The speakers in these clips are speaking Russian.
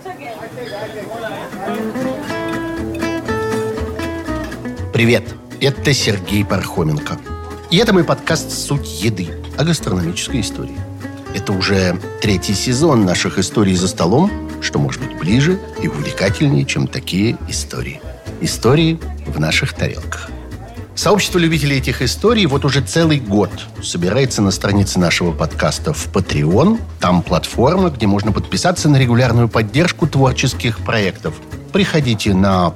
Привет, это Сергей Пархоменко. И это мой подкаст «Суть еды» о гастрономической истории. Это уже 3-й сезон наших историй за столом, что может быть ближе и увлекательнее, чем такие истории. Истории в наших тарелках. Сообщество любителей этих историй вот уже целый год собирается на странице нашего подкаста в Patreon. Там платформа, где можно подписаться на регулярную поддержку творческих проектов. Приходите на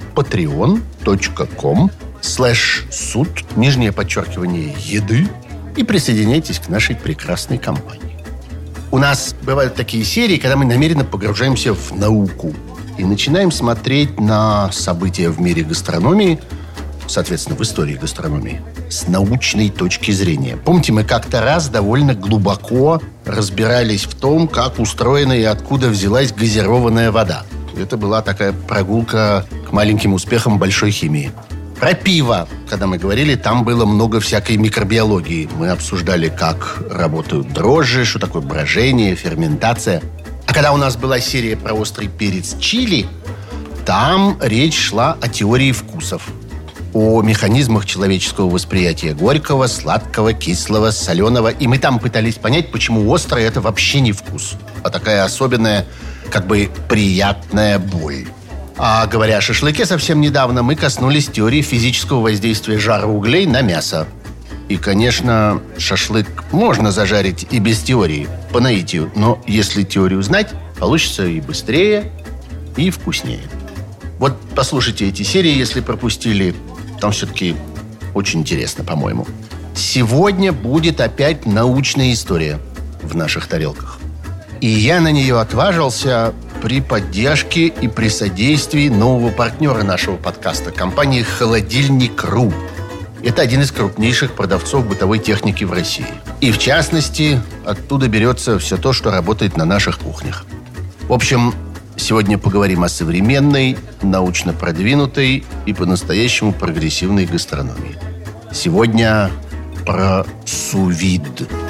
patreon.com/суд_еды и присоединяйтесь к нашей прекрасной компании. У нас бывают такие серии, когда мы намеренно погружаемся в науку и начинаем смотреть на события в мире гастрономии, соответственно, в истории гастрономии, с научной точки зрения. Помните, мы как-то раз довольно глубоко разбирались в том, как устроена и откуда взялась газированная вода. Это была такая прогулка к маленьким успехам большой химии. Про пиво, когда мы говорили, там было много всякой микробиологии. Мы обсуждали, как работают дрожжи, что такое брожение, ферментация. А когда у нас была серия про острый перец чили, там речь шла о теории вкусов. О механизмах человеческого восприятия горького, сладкого, кислого, соленого. И мы там пытались понять, почему острое – это вообще не вкус, а такая особенная, как бы приятная боль. А говоря о шашлыке, совсем недавно мы коснулись теории физического воздействия жара углей на мясо. И, конечно, шашлык можно зажарить и без теории, по наитию. Но если теорию знать, получится и быстрее, и вкуснее. Вот послушайте эти серии, если пропустили. Там все-таки очень интересно, по-моему. Сегодня будет опять научная история в наших тарелках. И я на нее отважился при поддержке и при содействии нового партнера нашего подкаста, компании «Холодильник.ру». Это один из крупнейших продавцов бытовой техники в России. И, в частности, оттуда берется все то, что работает на наших кухнях. В общем, сегодня поговорим о современной, научно продвинутой и по-настоящему прогрессивной гастрономии. Сегодня про су-вид.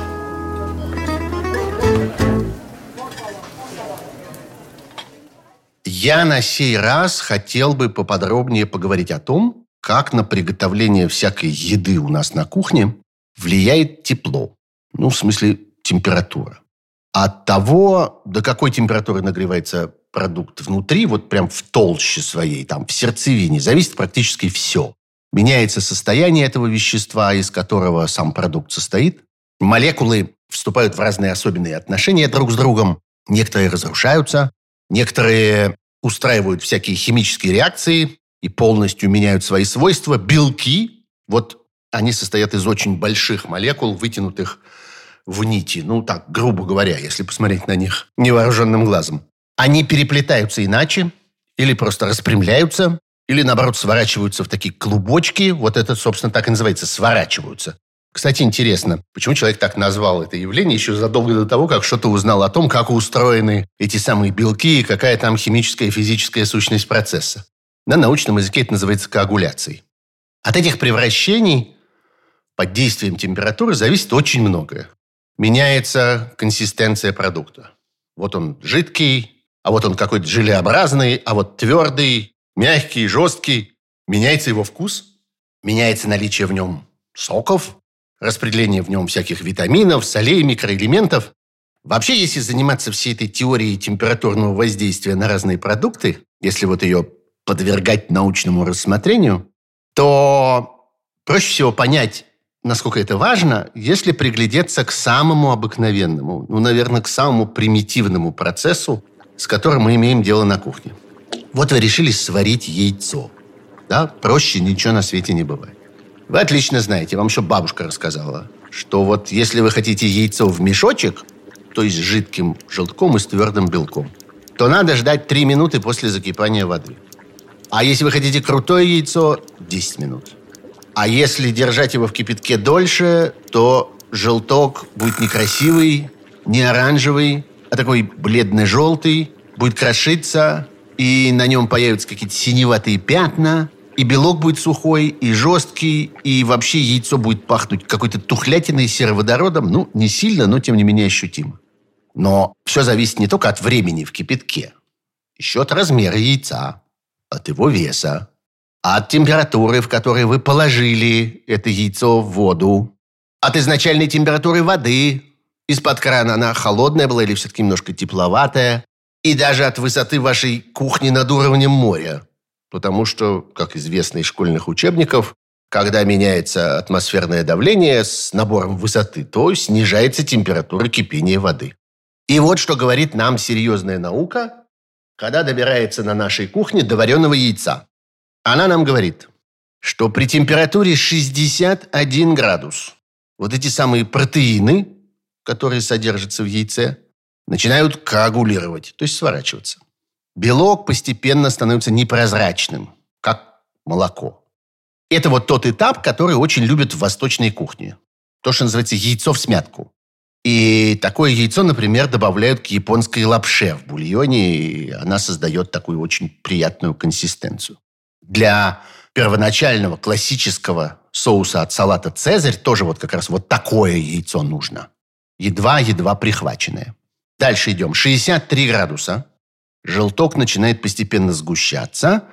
Я на сей раз хотел бы поподробнее поговорить о том, как на приготовление всякой еды у нас на кухне влияет тепло. Ну, в смысле, температура. От того, до какой температуры нагревается продукт внутри, вот прям в толще своей, там, в сердцевине, зависит практически все. Меняется состояние этого вещества, из которого сам продукт состоит. Молекулы вступают в разные особенные отношения друг с другом. Некоторые разрушаются, некоторые устраивают всякие химические реакции и полностью меняют свои свойства. Белки, вот они состоят из очень больших молекул, вытянутых в нити. Ну, так, грубо говоря, если посмотреть на них невооруженным глазом. Они переплетаются иначе, или просто распрямляются, или, наоборот, сворачиваются в такие клубочки. Вот это, собственно, так и называется, сворачиваются. Кстати, интересно, почему человек так назвал это явление еще задолго до того, как что-то узнал о том, как устроены эти самые белки и какая там химическая и физическая сущность процесса. На научном языке это называется коагуляцией. От этих превращений под действием температуры зависит очень многое. Меняется консистенция продукта. Вот он жидкий, а вот он какой-то желеобразный, а вот твердый, мягкий, жесткий. Меняется его вкус, меняется наличие в нем соков, распределение в нем всяких витаминов, солей, микроэлементов. Вообще, если заниматься всей этой теорией температурного воздействия на разные продукты, если вот ее подвергать научному рассмотрению, то проще всего понять, насколько это важно, если приглядеться к самому обыкновенному, наверное, к самому примитивному процессу, с которым мы имеем дело на кухне. Вот вы решили сварить яйцо. Да? Проще ничего на свете не бывает. Вы отлично знаете, вам еще бабушка рассказала, что вот если вы хотите яйцо в мешочек, то есть с жидким желтком и с твердым белком, то надо ждать 3 минуты после закипания воды. А если вы хотите крутое яйцо, 10 минут. А если держать его в кипятке дольше, то желток будет не красивый, не оранжевый, а такой бледно-желтый, будет крошиться, и на нем появятся какие-то синеватые пятна, и белок будет сухой, и жесткий, и вообще яйцо будет пахнуть какой-то тухлятиной, сероводородом. Ну, не сильно, но тем не менее ощутимо. Но все зависит не только от времени в кипятке. еще от размера яйца, от его веса, от температуры, в которой вы положили это яйцо в воду, от изначальной температуры воды, из-под крана она холодная была или все-таки немножко тепловатая, и даже от высоты вашей кухни над уровнем моря. Потому что, как известно из школьных учебников, когда меняется атмосферное давление с набором высоты, то снижается температура кипения воды. И вот что говорит нам серьезная наука, когда добирается на нашей кухне до вареного яйца. Она нам говорит, что при температуре 61 градус вот эти самые протеины, которые содержатся в яйце, начинают коагулировать, то есть сворачиваться. Белок постепенно становится непрозрачным, как молоко. Это вот тот этап, который очень любят в восточной кухне. То, что называется яйцо всмятку. И такое яйцо, например, добавляют к японской лапше в бульоне, и она создает такую очень приятную консистенцию. Для первоначального классического соуса от салата «Цезарь» тоже вот как раз вот такое яйцо нужно. Едва-едва прихваченное. Дальше идем. 63 градуса. Желток начинает постепенно сгущаться.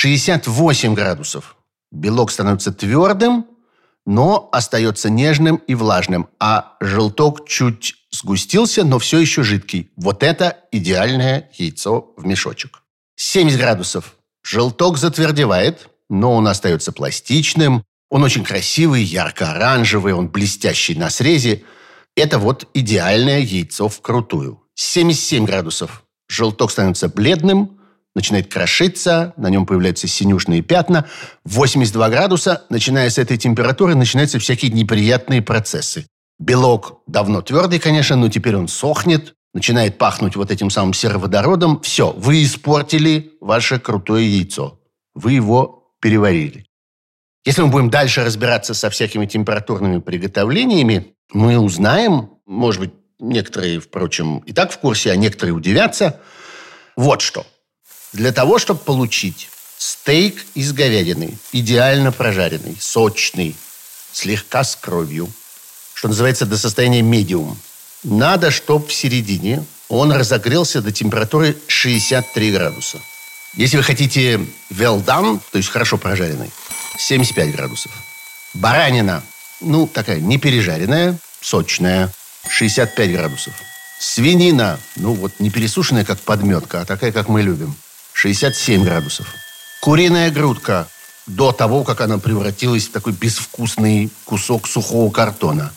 68 градусов. Белок становится твердым, но остается нежным и влажным. А желток чуть сгустился, но все еще жидкий. Вот это идеальное яйцо в мешочек. 70 градусов. Желток затвердевает, но он остается пластичным. Он очень красивый, ярко-оранжевый, он блестящий на срезе. Это вот идеальное яйцо вкрутую. 77 градусов. Желток становится бледным, начинает крошиться, на нем появляются синюшные пятна. 82 градуса, начиная с этой температуры, начинаются всякие неприятные процессы. Белок давно твердый, конечно, но теперь он сохнет, начинает пахнуть вот этим самым сероводородом. Все, вы испортили ваше крутое яйцо. Вы его переварили. Если мы будем дальше разбираться со всякими температурными приготовлениями, мы узнаем, может быть, некоторые, впрочем, и так в курсе, а некоторые удивятся. Вот что. Для того, чтобы получить стейк из говядины, идеально прожаренный, сочный, слегка с кровью, что называется, до состояния медиум, надо, чтобы в середине он разогрелся до температуры 63 градуса. Если вы хотите well done, то есть хорошо прожаренный, 75 градусов. Баранина, такая не пережаренная, сочная, 65 градусов. Свинина, не пересушенная, как подметка, а такая, как мы любим, 67 градусов. Куриная грудка до того, как она превратилась в такой безвкусный кусок сухого картона,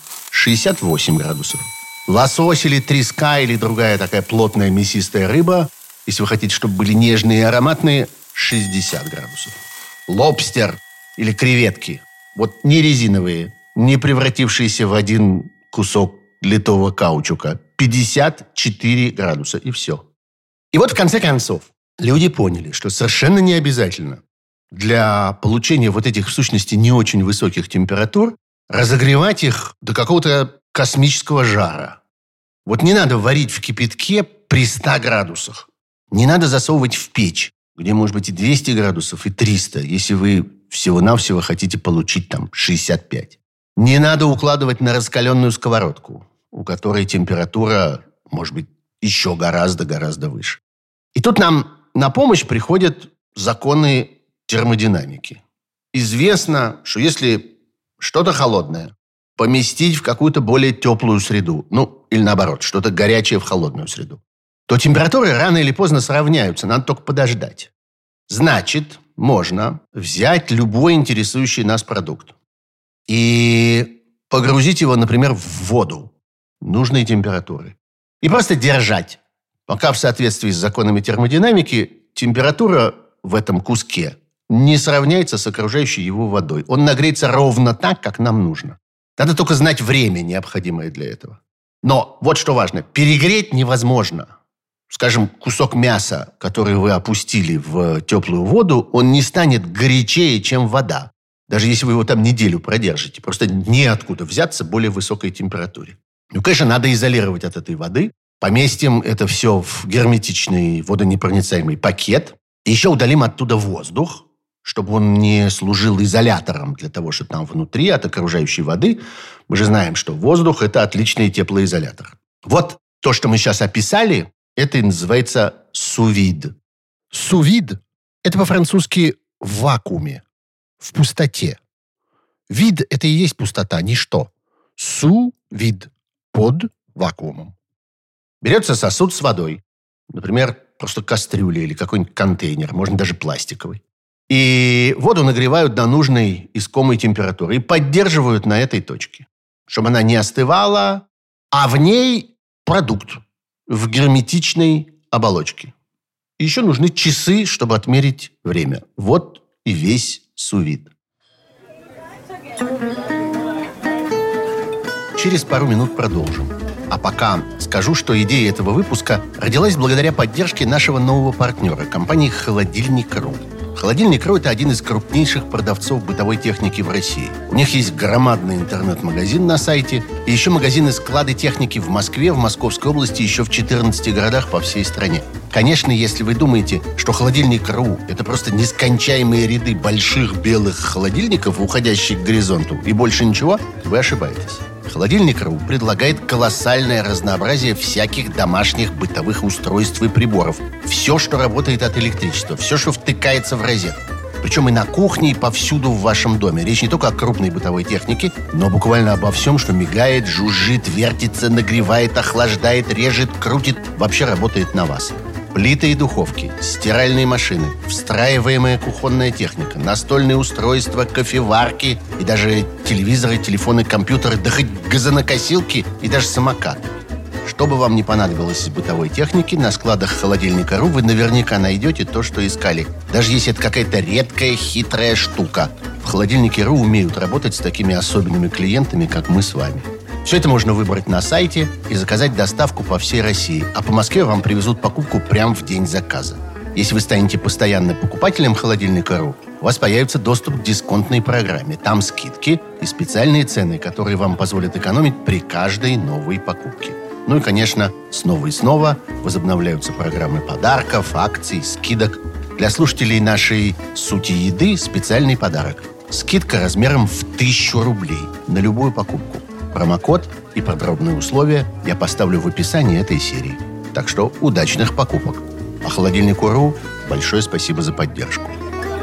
68 градусов. Лосось или треска, или другая такая плотная мясистая рыба, если вы хотите, чтобы были нежные и ароматные, 60 градусов. Лобстер или креветки, не резиновые, не превратившиеся в один кусок литого каучука, 54 градуса, и все. И вот в конце концов люди поняли, что совершенно не обязательно для получения вот этих, в сущности, не очень высоких температур разогревать их до какого-то космического жара. Не надо варить в кипятке при 100 градусах. Не надо засовывать в печь, где может быть и 200 градусов, и 300, если вы всего-навсего хотите получить там 65. Не надо укладывать на раскаленную сковородку, у которой температура может быть еще гораздо-гораздо выше. И тут нам на помощь приходят законы термодинамики. Известно, что если что-то холодное поместить в какую-то более теплую среду, или наоборот, что-то горячее в холодную среду, то температуры рано или поздно сравняются, надо только подождать. Значит, можно взять любой интересующий нас продукт и погрузить его, например, в воду нужной температуры. И просто держать, пока в соответствии с законами термодинамики температура в этом куске не сравняется с окружающей его водой. Он нагреется ровно так, как нам нужно. Надо только знать время, необходимое для этого. Но вот что важно. Перегреть невозможно. Скажем, кусок мяса, который вы опустили в теплую воду, он не станет горячее, чем вода. Даже если вы его там неделю продержите. Просто неоткуда взяться более высокой температуре. Конечно, надо изолировать от этой воды. Поместим это все в герметичный водонепроницаемый пакет. И еще удалим оттуда воздух, чтобы он не служил изолятором для того, что там внутри от окружающей воды. Мы же знаем, что воздух – это отличный теплоизолятор. Вот то, что мы сейчас описали, это и называется су-вид. Сувид– это по-французски «в вакууме», в пустоте. Вид– это и есть пустота, ничто. Су-вид– под вакуумом. Берется сосуд с водой, например, просто кастрюля или какой-нибудь контейнер, можно даже пластиковый. И воду нагревают до нужной искомой температуры и поддерживают на этой точке, чтобы она не остывала, а в ней продукт в герметичной оболочке. И еще нужны часы, чтобы отмерить время. Вот и весь сувид. Через пару минут продолжим. А пока скажу, что идея этого выпуска родилась благодаря поддержке нашего нового партнера, компании «Холодильник.ру». «Холодильник.ру» – это один из крупнейших продавцов бытовой техники в России. У них есть громадный интернет-магазин на сайте, и еще магазины склады техники в Москве, в Московской области, еще в 14 городах по всей стране. Конечно, если вы думаете, что «Холодильник.ру» – это просто нескончаемые ряды больших белых холодильников, уходящих к горизонту, и больше ничего, вы ошибаетесь. «Холодильник.ру» предлагает колоссальное разнообразие всяких домашних бытовых устройств и приборов. Все, что работает от электричества, все, что втыкается в розетку. Причем и на кухне, и повсюду в вашем доме. Речь не только о крупной бытовой технике, но буквально обо всем, что мигает, жужжит, вертится, нагревает, охлаждает, режет, крутит, вообще работает на вас. Плиты и духовки, стиральные машины, встраиваемая кухонная техника, настольные устройства, кофеварки и даже телевизоры, телефоны, компьютеры, да хоть газонокосилки и даже самокаты. Что бы вам ни понадобилось из бытовой техники, на складах «Холодильника.ру» вы наверняка найдете то, что искали. Даже если это какая-то редкая, хитрая штука. В «Холодильнике.ру» умеют работать с такими особенными клиентами, как мы с вами. Все это можно выбрать на сайте и заказать доставку по всей России. А по Москве вам привезут покупку прямо в день заказа. Если вы станете постоянным покупателем «Холодильника.ру», у вас появится доступ к дисконтной программе. Там скидки и специальные цены, которые вам позволят экономить при каждой новой покупке. Ну и, конечно, снова и снова возобновляются программы подарков, акций, скидок. Для слушателей нашей «Сути еды» специальный подарок. Скидка размером в 1000 рублей на любую покупку. Промокод и подробные условия я поставлю в описании этой серии. Так что удачных покупок. А «Холодильнику.ру» большое спасибо за поддержку.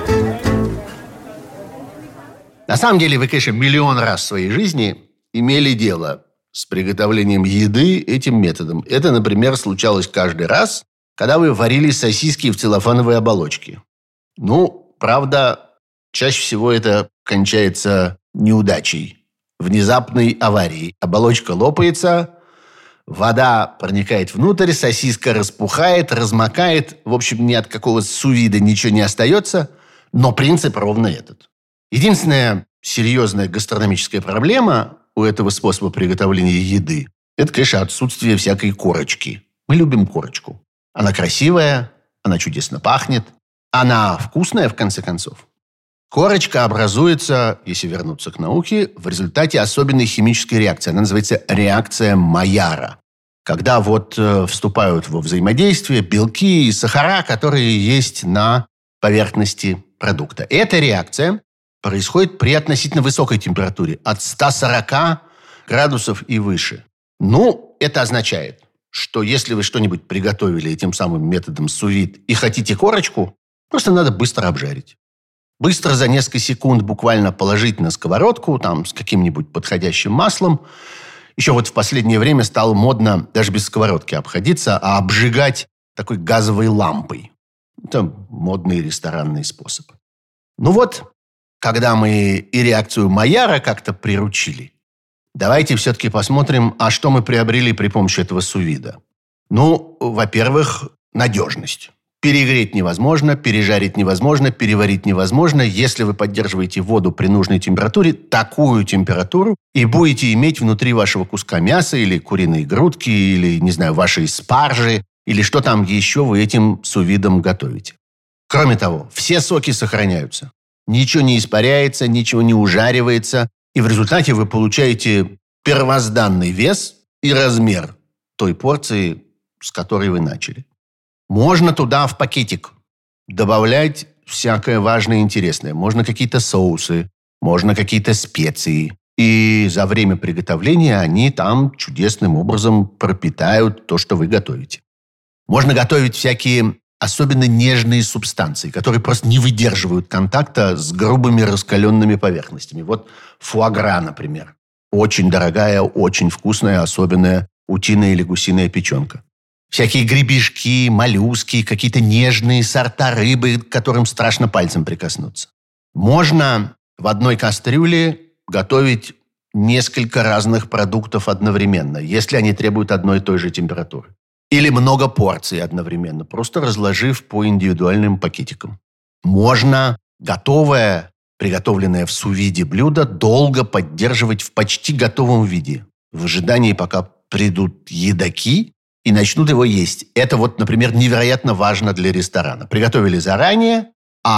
На самом деле, вы, конечно, миллион раз в своей жизни имели дело с приготовлением еды этим методом. Это, например, случалось каждый раз, когда вы варили сосиски в целлофановой оболочке. Ну, правда, чаще всего это кончается неудачей. Внезапной аварией. Оболочка лопается, вода проникает внутрь, сосиска распухает, размокает. В общем, ни от какого сувида ничего не остается. Но принцип ровно этот. Единственная серьезная гастрономическая проблема у этого способа приготовления еды – это, конечно, отсутствие всякой корочки. Мы любим корочку. Она красивая, она чудесно пахнет, она вкусная, в конце концов. Корочка образуется, если вернуться к науке, в результате особенной химической реакции. Она называется реакция Майяра. Когда вступают во взаимодействие белки и сахара, которые есть на поверхности продукта. Эта реакция происходит при относительно высокой температуре, от 140 градусов и выше. Ну, это означает, что если вы что-нибудь приготовили этим самым методом сувид и хотите корочку, просто надо быстро обжарить. Быстро за несколько секунд буквально положить на сковородку, там, с каким-нибудь подходящим маслом. Еще в последнее время стало модно даже без сковородки обходиться, а обжигать такой газовой лампой. Это модный ресторанный способ. Когда мы и реакцию Майяра как-то приручили, давайте все-таки посмотрим, а что мы приобрели при помощи этого сувида. Во-первых, надежность. Перегреть невозможно, пережарить невозможно, переварить невозможно. Если вы поддерживаете воду при нужной температуре, такую температуру, и будете иметь внутри вашего куска мяса или куриной грудки, или, не знаю, вашей спаржи, или что там еще вы этим сувидом готовите. Кроме того, все соки сохраняются. Ничего не испаряется, ничего не ужаривается. И в результате вы получаете первозданный вес и размер той порции, с которой вы начали. Можно туда в пакетик добавлять всякое важное и интересное. Можно какие-то соусы, можно какие-то специи. И за время приготовления они там чудесным образом пропитают то, что вы готовите. Можно готовить всякие особенно нежные субстанции, которые просто не выдерживают контакта с грубыми раскаленными поверхностями. Вот фуагра, например. Очень дорогая, очень вкусная, особенная утиная или гусиная печенка. Всякие гребешки, моллюски, какие-то нежные сорта рыбы, к которым страшно пальцем прикоснуться. Можно в одной кастрюле готовить несколько разных продуктов одновременно, если они требуют одной и той же температуры. Или много порций одновременно, просто разложив по индивидуальным пакетикам. Можно готовое, приготовленное в су-виде блюдо долго поддерживать в почти готовом виде, в ожидании, пока придут едоки и начнут его есть. Это вот, например, невероятно важно для ресторана. Приготовили заранее,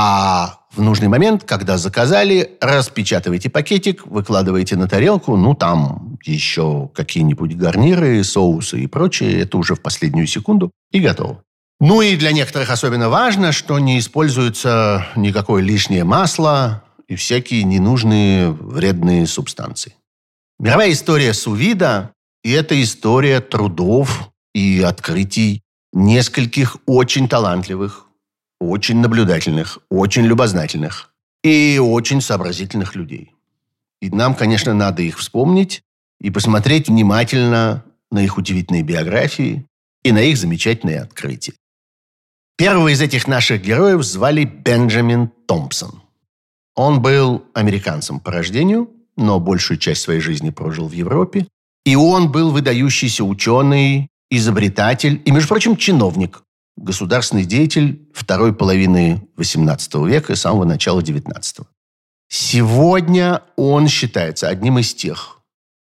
а в нужный момент, когда заказали, распечатываете пакетик, выкладываете на тарелку, там еще какие-нибудь гарниры, соусы и прочее, это уже в последнюю секунду, и готово. И для некоторых особенно важно, что не используется никакое лишнее масло и всякие ненужные вредные субстанции. Мировая история су-вида – и это история трудов и открытий нескольких очень талантливых, очень наблюдательных, очень любознательных и очень сообразительных людей. И нам, конечно, надо их вспомнить и посмотреть внимательно на их удивительные биографии и на их замечательные открытия. Первого из этих наших героев звали Бенджамин Томпсон. Он был американцем по рождению, но большую часть своей жизни прожил в Европе. И он был выдающийся ученый, изобретатель и, между прочим, чиновник, государственный деятель второй половины XVIII века и самого начала XIX. Сегодня он считается одним из тех,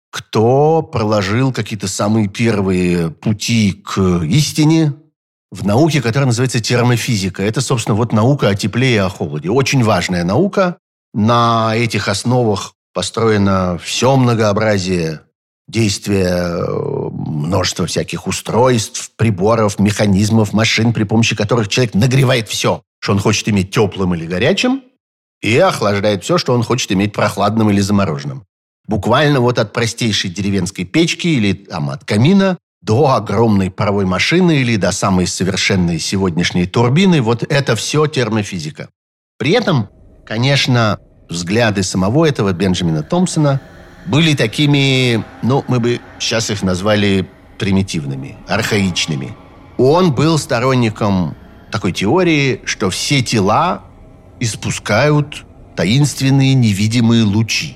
кто проложил какие-то самые первые пути к истине в науке, которая называется термофизика. Это, собственно, наука о тепле и о холоде. Очень важная наука. На этих основах построено все многообразие действия множества всяких устройств, приборов, механизмов, машин, при помощи которых человек нагревает все, что он хочет иметь теплым или горячим, и охлаждает все, что он хочет иметь прохладным или замороженным. Буквально от простейшей деревенской печки или от камина до огромной паровой машины или до самой совершенной сегодняшней турбины. Это все термофизика. При этом, конечно, взгляды самого этого Бенджамина Томпсона были такими, мы бы сейчас их назвали примитивными, архаичными. Он был сторонником такой теории, что все тела испускают таинственные невидимые лучи.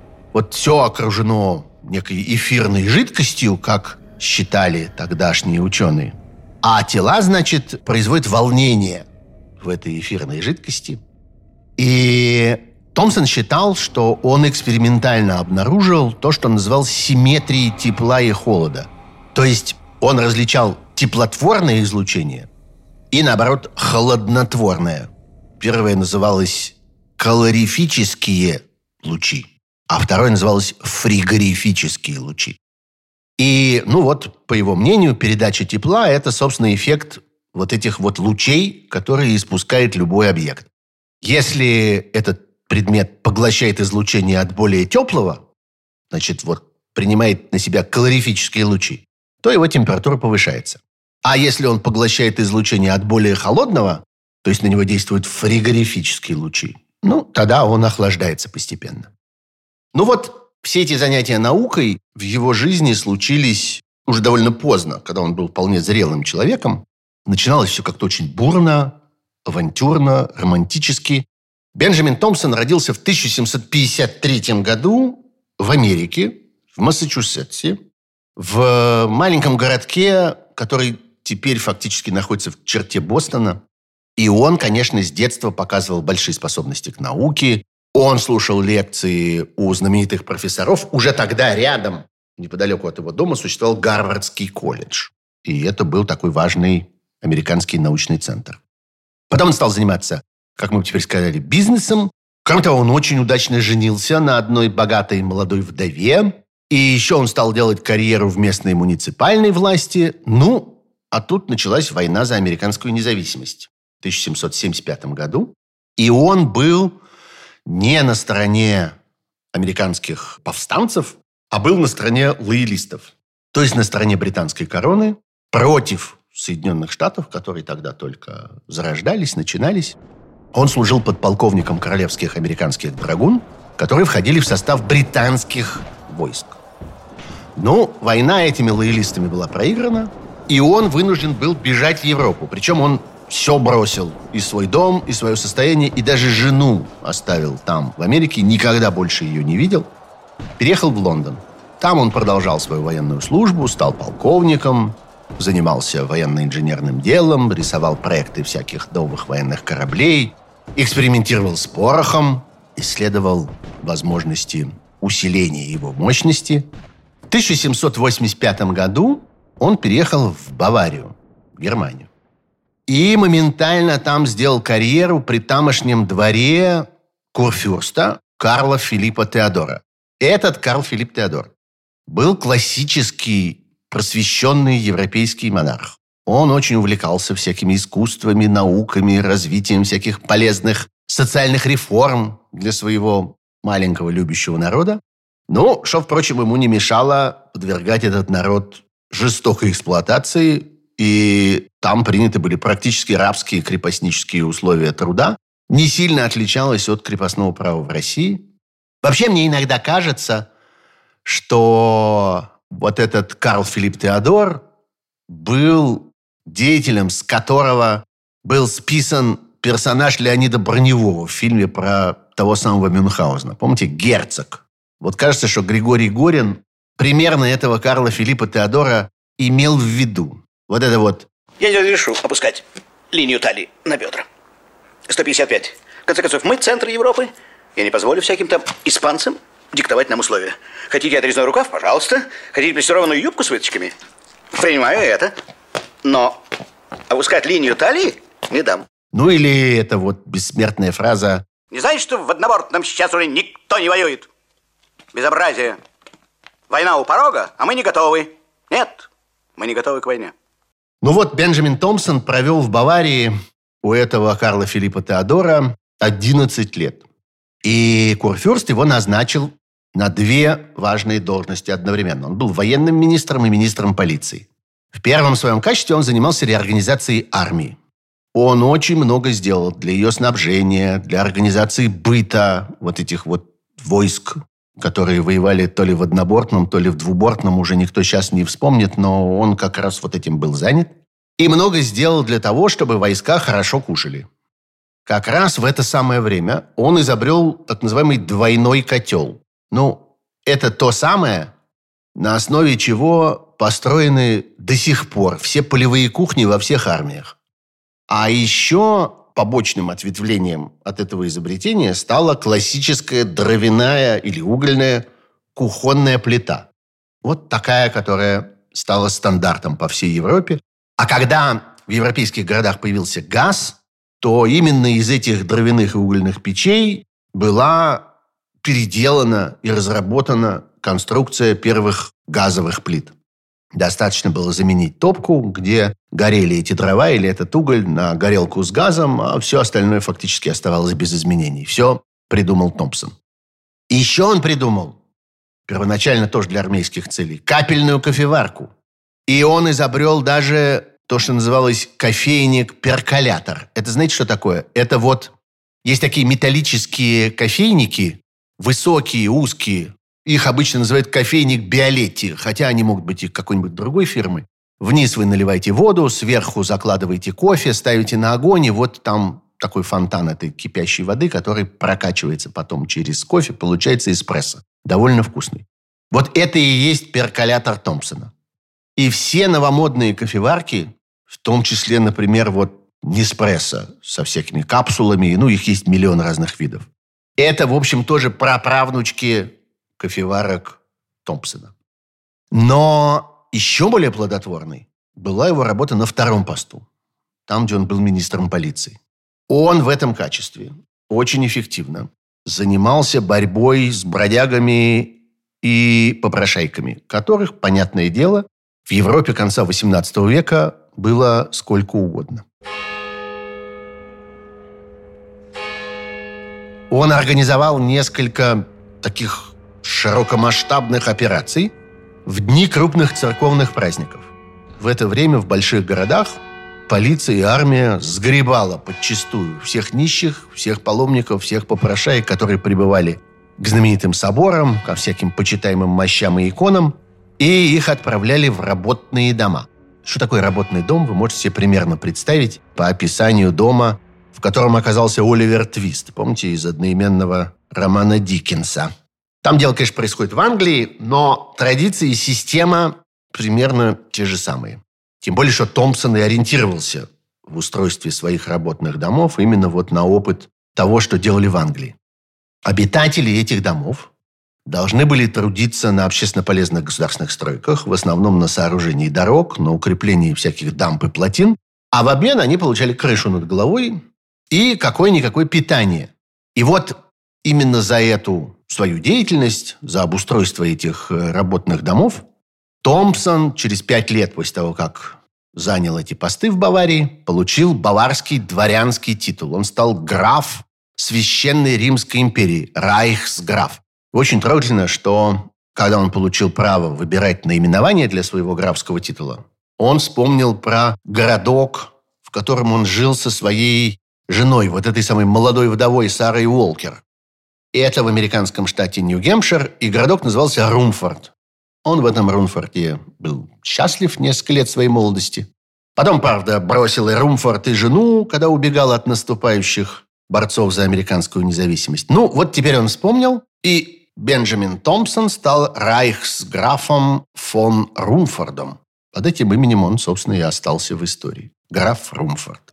Все окружено некой эфирной жидкостью, как считали тогдашние ученые. А тела, значит, производят волнение в этой эфирной жидкости. И Томпсон считал, что он экспериментально обнаружил то, что он называл симметрией тепла и холода. То есть он различал теплотворное излучение и, наоборот, холоднотворное. Первое называлось калорифические лучи, а второе называлось фригорифические лучи. И, по его мнению, передача тепла – это, собственно, эффект этих лучей, которые испускает любой объект. Если этот предмет поглощает излучение от более теплого, значит, принимает на себя калорифические лучи, то его температура повышается. А если он поглощает излучение от более холодного, то есть на него действуют фригорифические лучи, тогда он охлаждается постепенно. Все эти занятия наукой в его жизни случились уже довольно поздно, когда он был вполне зрелым человеком. Начиналось все как-то очень бурно, авантюрно, романтически. Бенджамин Томпсон родился в 1753 году в Америке, в Массачусетсе, в маленьком городке, который теперь фактически находится в черте Бостона. И он, конечно, с детства показывал большие способности к науке. Он слушал лекции у знаменитых профессоров. Уже тогда рядом, неподалеку от его дома, существовал Гарвардский колледж. И это был такой важный американский научный центр. Потом он стал заниматься, как мы теперь сказали, бизнесом. Кроме того, он очень удачно женился на одной богатой молодой вдове. И еще он стал делать карьеру в местной муниципальной власти. А тут началась война за американскую независимость в 1775 году. И он был не на стороне американских повстанцев, а был на стороне лоялистов. То есть на стороне британской короны против Соединенных Штатов, которые тогда только зарождались, начинались. Он служил подполковником королевских американских драгун, которые входили в состав британских войск. Но война этими лоялистами была проиграна, и он вынужден был бежать в Европу. Причем он все бросил. И свой дом, и свое состояние, и даже жену оставил там, в Америке. Никогда больше ее не видел. Переехал в Лондон. Там он продолжал свою военную службу, стал полковником, занимался военно-инженерным делом, рисовал проекты всяких новых военных кораблей, экспериментировал с порохом, исследовал возможности усиления его мощности. В 1785 году он переехал в Баварию, в Германию. И моментально там сделал карьеру при тамошнем дворе курфюрста Карла Филиппа Теодора. Этот Карл Филипп Теодор был классический просвещенный европейский монарх. Он очень увлекался всякими искусствами, науками, развитием всяких полезных социальных реформ для своего маленького любящего народа. Но, что, впрочем, ему не мешало подвергать этот народ жестокой эксплуатации, и там приняты были практически рабские крепостнические условия труда. Не сильно отличалось от крепостного права в России. Вообще, мне иногда кажется, что вот этот Карл Филипп Теодор был деятелем, с которого был списан персонаж Леонида Броневого в фильме про того самого Мюнхгаузена. Помните, герцог? Вот кажется, что Григорий Горин примерно этого Карла Филиппа Теодора имел в виду. Вот это вот. Я не разрешу опускать линию талии на бедра. 155. В конце концов, мы центр Европы. Я не позволю всяким там испанцам диктовать нам условия. Хотите отрезной рукав? Пожалуйста. Хотите плессированную юбку с выточками? Принимаю это. Но опускать линию талии не дам. Ну или это вот бессмертная фраза: не знаете, что в однобортном сейчас уже никто не воюет? Безобразие. Война у порога, а мы не готовы. Нет, мы не готовы к войне. Ну вот Бенджамин Томпсон провел в Баварии у этого Карла Филиппа Теодора 11 лет. И курфюрст его назначил на две важные должности одновременно. Он был военным министром и министром полиции. В первом своем качестве он занимался реорганизацией армии. Он очень много сделал для ее снабжения, для организации быта вот этих вот войск, которые воевали то ли в однобортном, то ли в двубортном, уже никто сейчас не вспомнит, но он как раз вот этим был занят. И много сделал для того, чтобы войска хорошо кушали. Как раз в это самое время он изобрел так называемый двойной котел. Ну, это то самое, на основе чего построены до сих пор все полевые кухни во всех армиях. А еще побочным ответвлением от этого изобретения стала классическая дровяная или угольная кухонная плита. Вот такая, которая стала стандартом по всей Европе. А когда в европейских городах появился газ, то именно из этих дровяных и угольных печей была переделана и разработана конструкция первых газовых плит. Достаточно было заменить топку, где горели эти дрова или этот уголь, на горелку с газом, а все остальное фактически оставалось без изменений. Все придумал Томпсон. И еще он придумал, первоначально тоже для армейских целей, капельную кофеварку. И он изобрел даже то, что называлось кофейник-перколятор. Это знаете, что такое? Это вот есть такие металлические кофейники, высокие, узкие. Их обычно называют кофейник Биолетти, хотя они могут быть и какой-нибудь другой фирмы. Вниз вы наливаете воду, сверху закладываете кофе, ставите на огонь, и вот там такой фонтан этой кипящей воды, который прокачивается потом через кофе, получается эспрессо. Довольно вкусный. Вот это и есть перколятор Томпсона. И все новомодные кофеварки, в том числе, например, вот Неспрессо со всякими капсулами, ну, их есть миллион разных видов. Это, в общем, тоже праправнучки кофеварок Томпсона. Но еще более плодотворной была его работа на втором посту, там, где он был министром полиции. Он в этом качестве очень эффективно занимался борьбой с бродягами и попрошайками, которых, понятное дело, в Европе конца XVIII века было сколько угодно. Он организовал несколько таких широкомасштабных операций в дни крупных церковных праздников. В это время в больших городах полиция и армия сгребала подчистую всех нищих, всех паломников, всех попрошаек, которые прибывали к знаменитым соборам, ко всяким почитаемым мощам и иконам, и их отправляли в работные дома. Что такое работный дом, вы можете себе примерно представить по описанию дома, в котором оказался Оливер Твист. Помните, из одноименного романа Диккенса. Там дело, конечно, происходит в Англии, но традиции и система примерно те же самые. Тем более, что Томпсон и ориентировался в устройстве своих работных домов именно вот на опыт того, что делали в Англии. Обитатели этих домов должны были трудиться на общественно полезных государственных стройках, в основном на сооружении дорог, на укреплении всяких дамб и плотин, а в обмен они получали крышу над головой и какое-никакое питание. И вот именно за эту свою деятельность, за обустройство этих работных домов, Томпсон через 5 лет после того, как занял эти посты в Баварии, получил баварский дворянский титул. Он стал граф Священной Римской империи, райхсграф. Очень трогательно, что когда он получил право выбирать наименование для своего графского титула, он вспомнил про городок, в котором он жил со своей женой, вот этой самой молодой вдовой Сарой Уолкер. И это в американском штате Нью-Гэмпшир, и городок назывался Румфорд. Он в этом Румфорде был счастлив несколько лет своей молодости. Потом, правда, бросил и Румфорд, и жену, когда убегал от наступающих борцов за американскую независимость. Ну, вот теперь он вспомнил, и Бенджамин Томпсон стал райхсграфом фон Румфордом. Под этим именем он, собственно, и остался в истории. Граф Румфорд.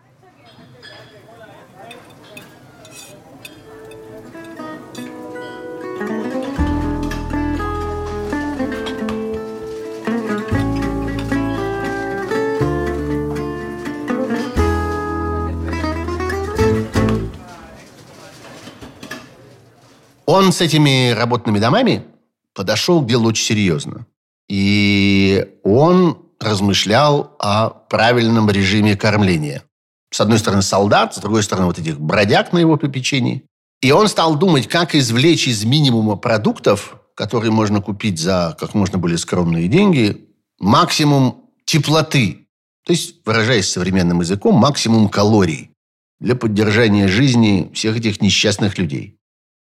Он с этими работными домами подошел к делу очень серьезно. И он размышлял о правильном режиме кормления. С одной стороны, солдат, с другой стороны, вот этих бродяг на его попечении. И он стал думать, как извлечь из минимума продуктов, которые можно купить за как можно более скромные деньги, максимум теплоты. То есть, выражаясь современным языком, максимум калорий для поддержания жизни всех этих несчастных людей.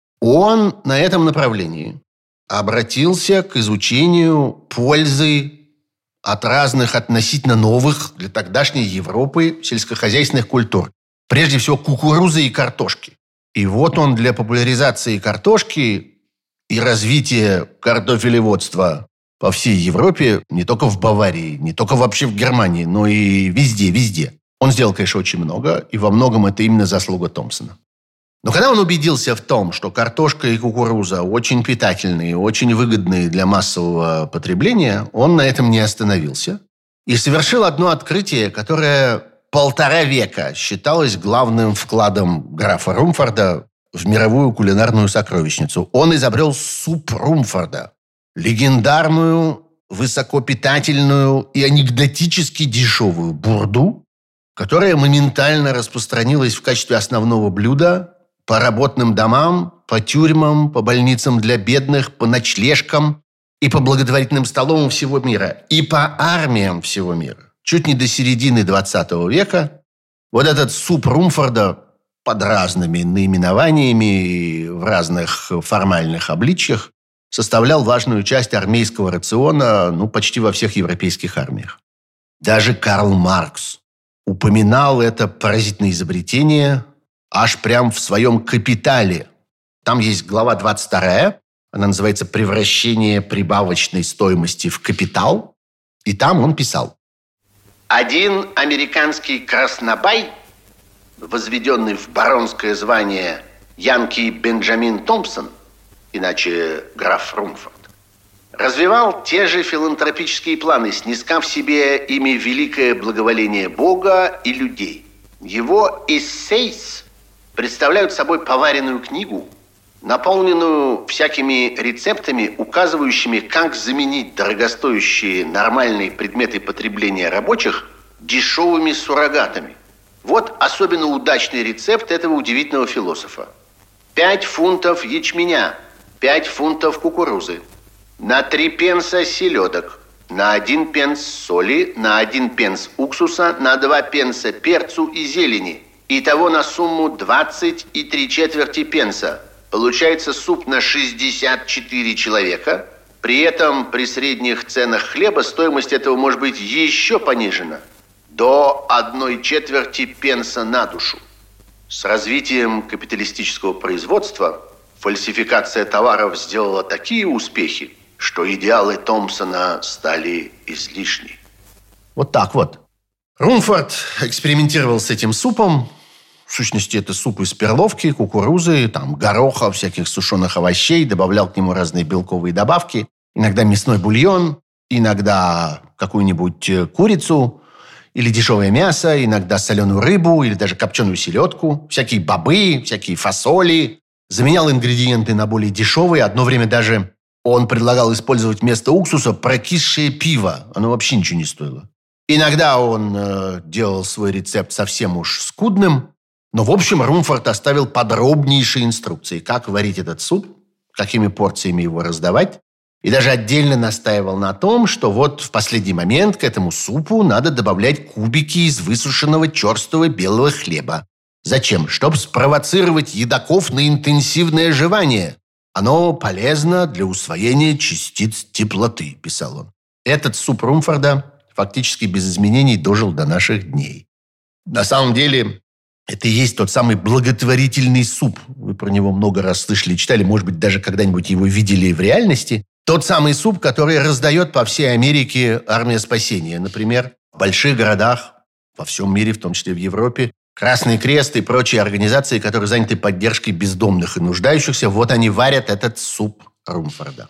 Он на этом направлении обратился к изучению пользы от разных относительно новых для тогдашней Европы сельскохозяйственных культур. Прежде всего, кукурузы и картошки. И вот он для популяризации картошки и развития картофелеводства по всей Европе, не только в Баварии, не только вообще в Германии, но и везде. Он сделал, конечно, очень много, и во многом это именно заслуга Томпсона. Но когда он убедился в том, что картошка и кукуруза очень питательные, очень выгодные для массового потребления, он на этом не остановился и совершил одно открытие, которое 1,5 века считалось главным вкладом графа Румфорда в мировую кулинарную сокровищницу. Он изобрел суп Румфорда. Легендарную, высокопитательную и анекдотически дешевую бурду, которая моментально распространилась в качестве основного блюда по работным домам, по тюрьмам, по больницам для бедных, по ночлежкам и по благотворительным столовым всего мира, и по армиям всего мира. Чуть не до середины 20 века вот этот суп Румфорда под разными наименованиями и в разных формальных обличьях составлял важную часть армейского рациона почти во всех европейских армиях. Даже Карл Маркс упоминал это паразитное изобретение аж прям в своем «Капитале». Там есть глава 22, она называется «Превращение прибавочной стоимости в капитал». И там он писал: «Один американский краснобай, возведенный в баронское звание Янки Бенджамин Томпсон, иначе граф Румфорд, развивал те же филантропические планы, снискав себе ими великое благоволение Бога и людей. Его «Эссейс» представляют собой поваренную книгу, наполненную всякими рецептами, указывающими, как заменить дорогостоящие нормальные предметы потребления рабочих дешевыми суррогатами. Вот особенно удачный рецепт этого удивительного философа. 5 фунтов ячменя, 5 фунтов кукурузы, на 3 пенса селедок, на 1 пенс соли, на 1 пенс уксуса, на 2 пенса перцу и зелени. Итого на сумму 20,75 пенса. Получается суп на 64 человека. При этом при средних ценах хлеба стоимость этого может быть еще понижена. До 1/4 пенса на душу. С развитием капиталистического производства фальсификация товаров сделала такие успехи, что идеалы Томпсона стали излишни. Вот так вот. Румфорд экспериментировал с этим супом. В сущности, это суп из перловки, кукурузы, гороха, всяких сушеных овощей. Добавлял к нему разные белковые добавки. Иногда мясной бульон, иногда какую-нибудь курицу или дешевое мясо, иногда соленую рыбу или даже копченую селедку. Всякие бобы, всякие фасоли. Заменял ингредиенты на более дешевые. Одно время даже он предлагал использовать вместо уксуса прокисшее пиво. Оно вообще ничего не стоило. Иногда он делал свой рецепт совсем уж скудным. Но, в общем, Румфорд оставил подробнейшие инструкции, как варить этот суп, какими порциями его раздавать. И даже отдельно настаивал на том, что вот в последний момент к этому супу надо добавлять кубики из высушенного черствого белого хлеба. Зачем? Чтобы спровоцировать едоков на интенсивное жевание. Оно полезно для усвоения частиц теплоты, писал он. Этот суп Румфорда фактически без изменений дожил до наших дней. На самом деле, это и есть тот самый благотворительный суп. Вы про него много раз слышали и читали, может быть, даже когда-нибудь его видели в реальности. Тот самый суп, который раздает по всей Америке армия спасения. Например, в больших городах во всем мире, в том числе в Европе, Красный Крест и прочие организации, которые заняты поддержкой бездомных и нуждающихся, вот они варят этот суп Румфорда.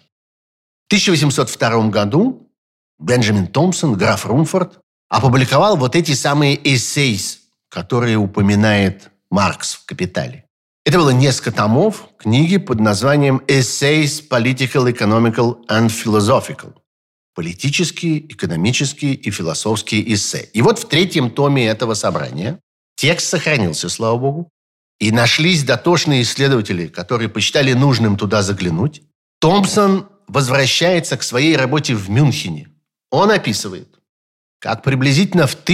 В 1802 году Бенджамин Томпсон, граф Румфорд, опубликовал вот эти самые essays, которые упоминает Маркс в «Капитале». Это было несколько томов книги под названием «Essays Political, Economical and Philosophical». Политические, экономические и философские эссе. И вот в 3-м томе этого собрания текст сохранился, слава богу, и нашлись дотошные исследователи, которые посчитали нужным туда заглянуть. Томпсон возвращается к своей работе в Мюнхене. Он описывает, как приблизительно в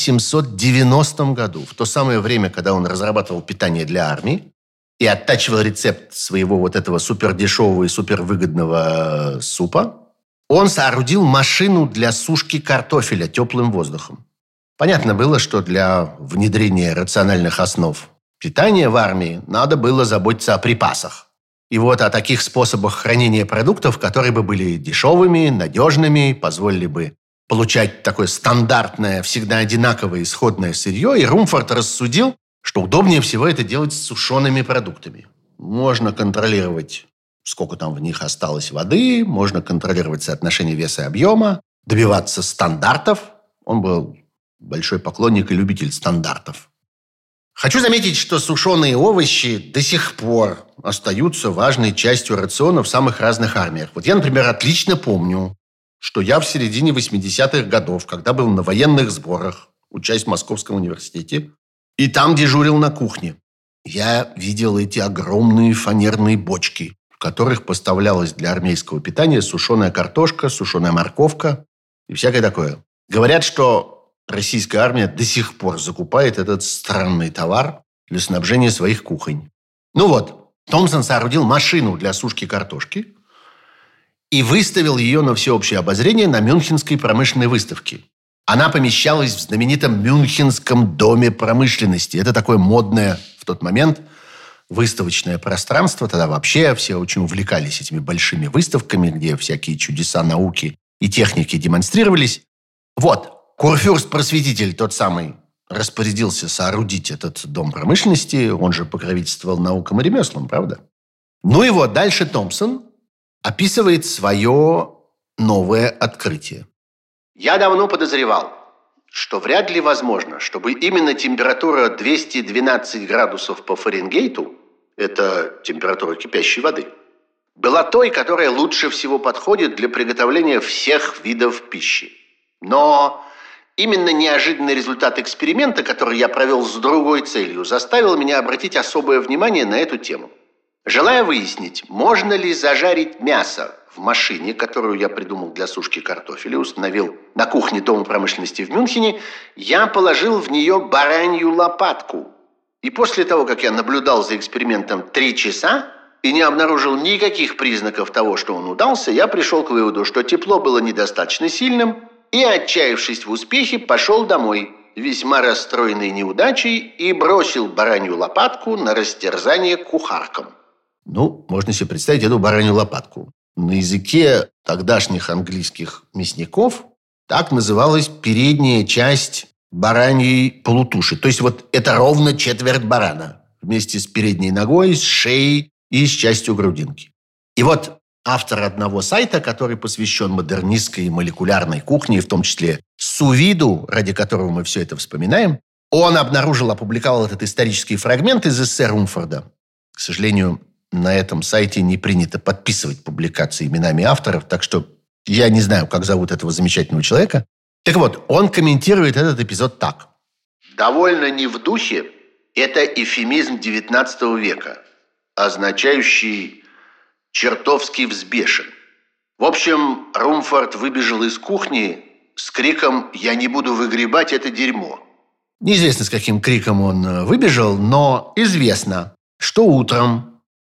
1790 году, в то самое время, когда он разрабатывал питание для армии и оттачивал рецепт своего вот этого супердешевого и супервыгодного супа, он соорудил машину для сушки картофеля теплым воздухом. Понятно было, что для внедрения рациональных основ питания в армии надо было заботиться о припасах. И вот о таких способах хранения продуктов, которые бы были дешевыми, надежными, позволили бы получать такое стандартное, всегда одинаковое исходное сырье, и Румфорд рассудил, что удобнее всего это делать с сушеными продуктами. Можно контролировать, сколько там в них осталось воды, можно контролировать соотношение веса и объема, добиваться стандартов. Он был большой поклонник и любитель стандартов. Хочу заметить, что сушеные овощи до сих пор остаются важной частью рациона в самых разных армиях. Вот я, например, отлично помню, что я в середине 80-х годов, когда был на военных сборах, учась в Московском университете, и там дежурил на кухне, я видел эти огромные фанерные бочки, в которых поставлялась для армейского питания сушеная картошка, сушеная морковка и всякое такое. Говорят, что российская армия до сих пор закупает этот странный товар для снабжения своих кухонь. Ну вот, Томпсон соорудил машину для сушки картошки и выставил ее на всеобщее обозрение на Мюнхенской промышленной выставке. Она помещалась в знаменитом Мюнхенском доме промышленности. Это такое модное в тот момент выставочное пространство. Тогда вообще все очень увлекались этими большими выставками, где всякие чудеса науки и техники демонстрировались. Вот, Курфюрст-просветитель, тот самый, распорядился соорудить этот дом промышленности. Он же покровительствовал наукам и ремеслам, правда? Ну и вот дальше Томпсон описывает свое новое открытие. Я давно подозревал, что вряд ли возможно, чтобы именно температура 212 градусов по Фаренгейту, это температура кипящей воды, была той, которая лучше всего подходит для приготовления всех видов пищи. Но именно неожиданный результат эксперимента, который я провел с другой целью, заставил меня обратить особое внимание на эту тему. Желая выяснить, можно ли зажарить мясо в машине, которую я придумал для сушки картофеля, установил на кухне Дома промышленности в Мюнхене, я положил в нее баранью лопатку. И после того, как я наблюдал за экспериментом 3 часа и не обнаружил никаких признаков того, что он удался, я пришел к выводу, что тепло было недостаточно сильным, и, отчаявшись в успехе, пошел домой, весьма расстроенный неудачей, и бросил баранью лопатку на растерзание кухаркам. Ну, можно себе представить эту баранью лопатку. На языке тогдашних английских мясников так называлась передняя часть бараньей полутуши. То есть вот это ровно четверть барана вместе с передней ногой, с шеей и с частью грудинки. И вот автор одного сайта, который посвящен модернистской и молекулярной кухне, в том числе су-виду, ради которого мы все это вспоминаем, он опубликовал этот исторический фрагмент из эссе Румфорда. К сожалению, на этом сайте не принято подписывать публикации именами авторов, так что я не знаю, как зовут этого замечательного человека. Так вот, он комментирует этот эпизод так. «Довольно не в духе – это эвфемизм XIX века, означающий «чертовски взбешен». В общем, Румфорд выбежал из кухни с криком «Я не буду выгребать это дерьмо». Неизвестно, с каким криком он выбежал, но известно, что утром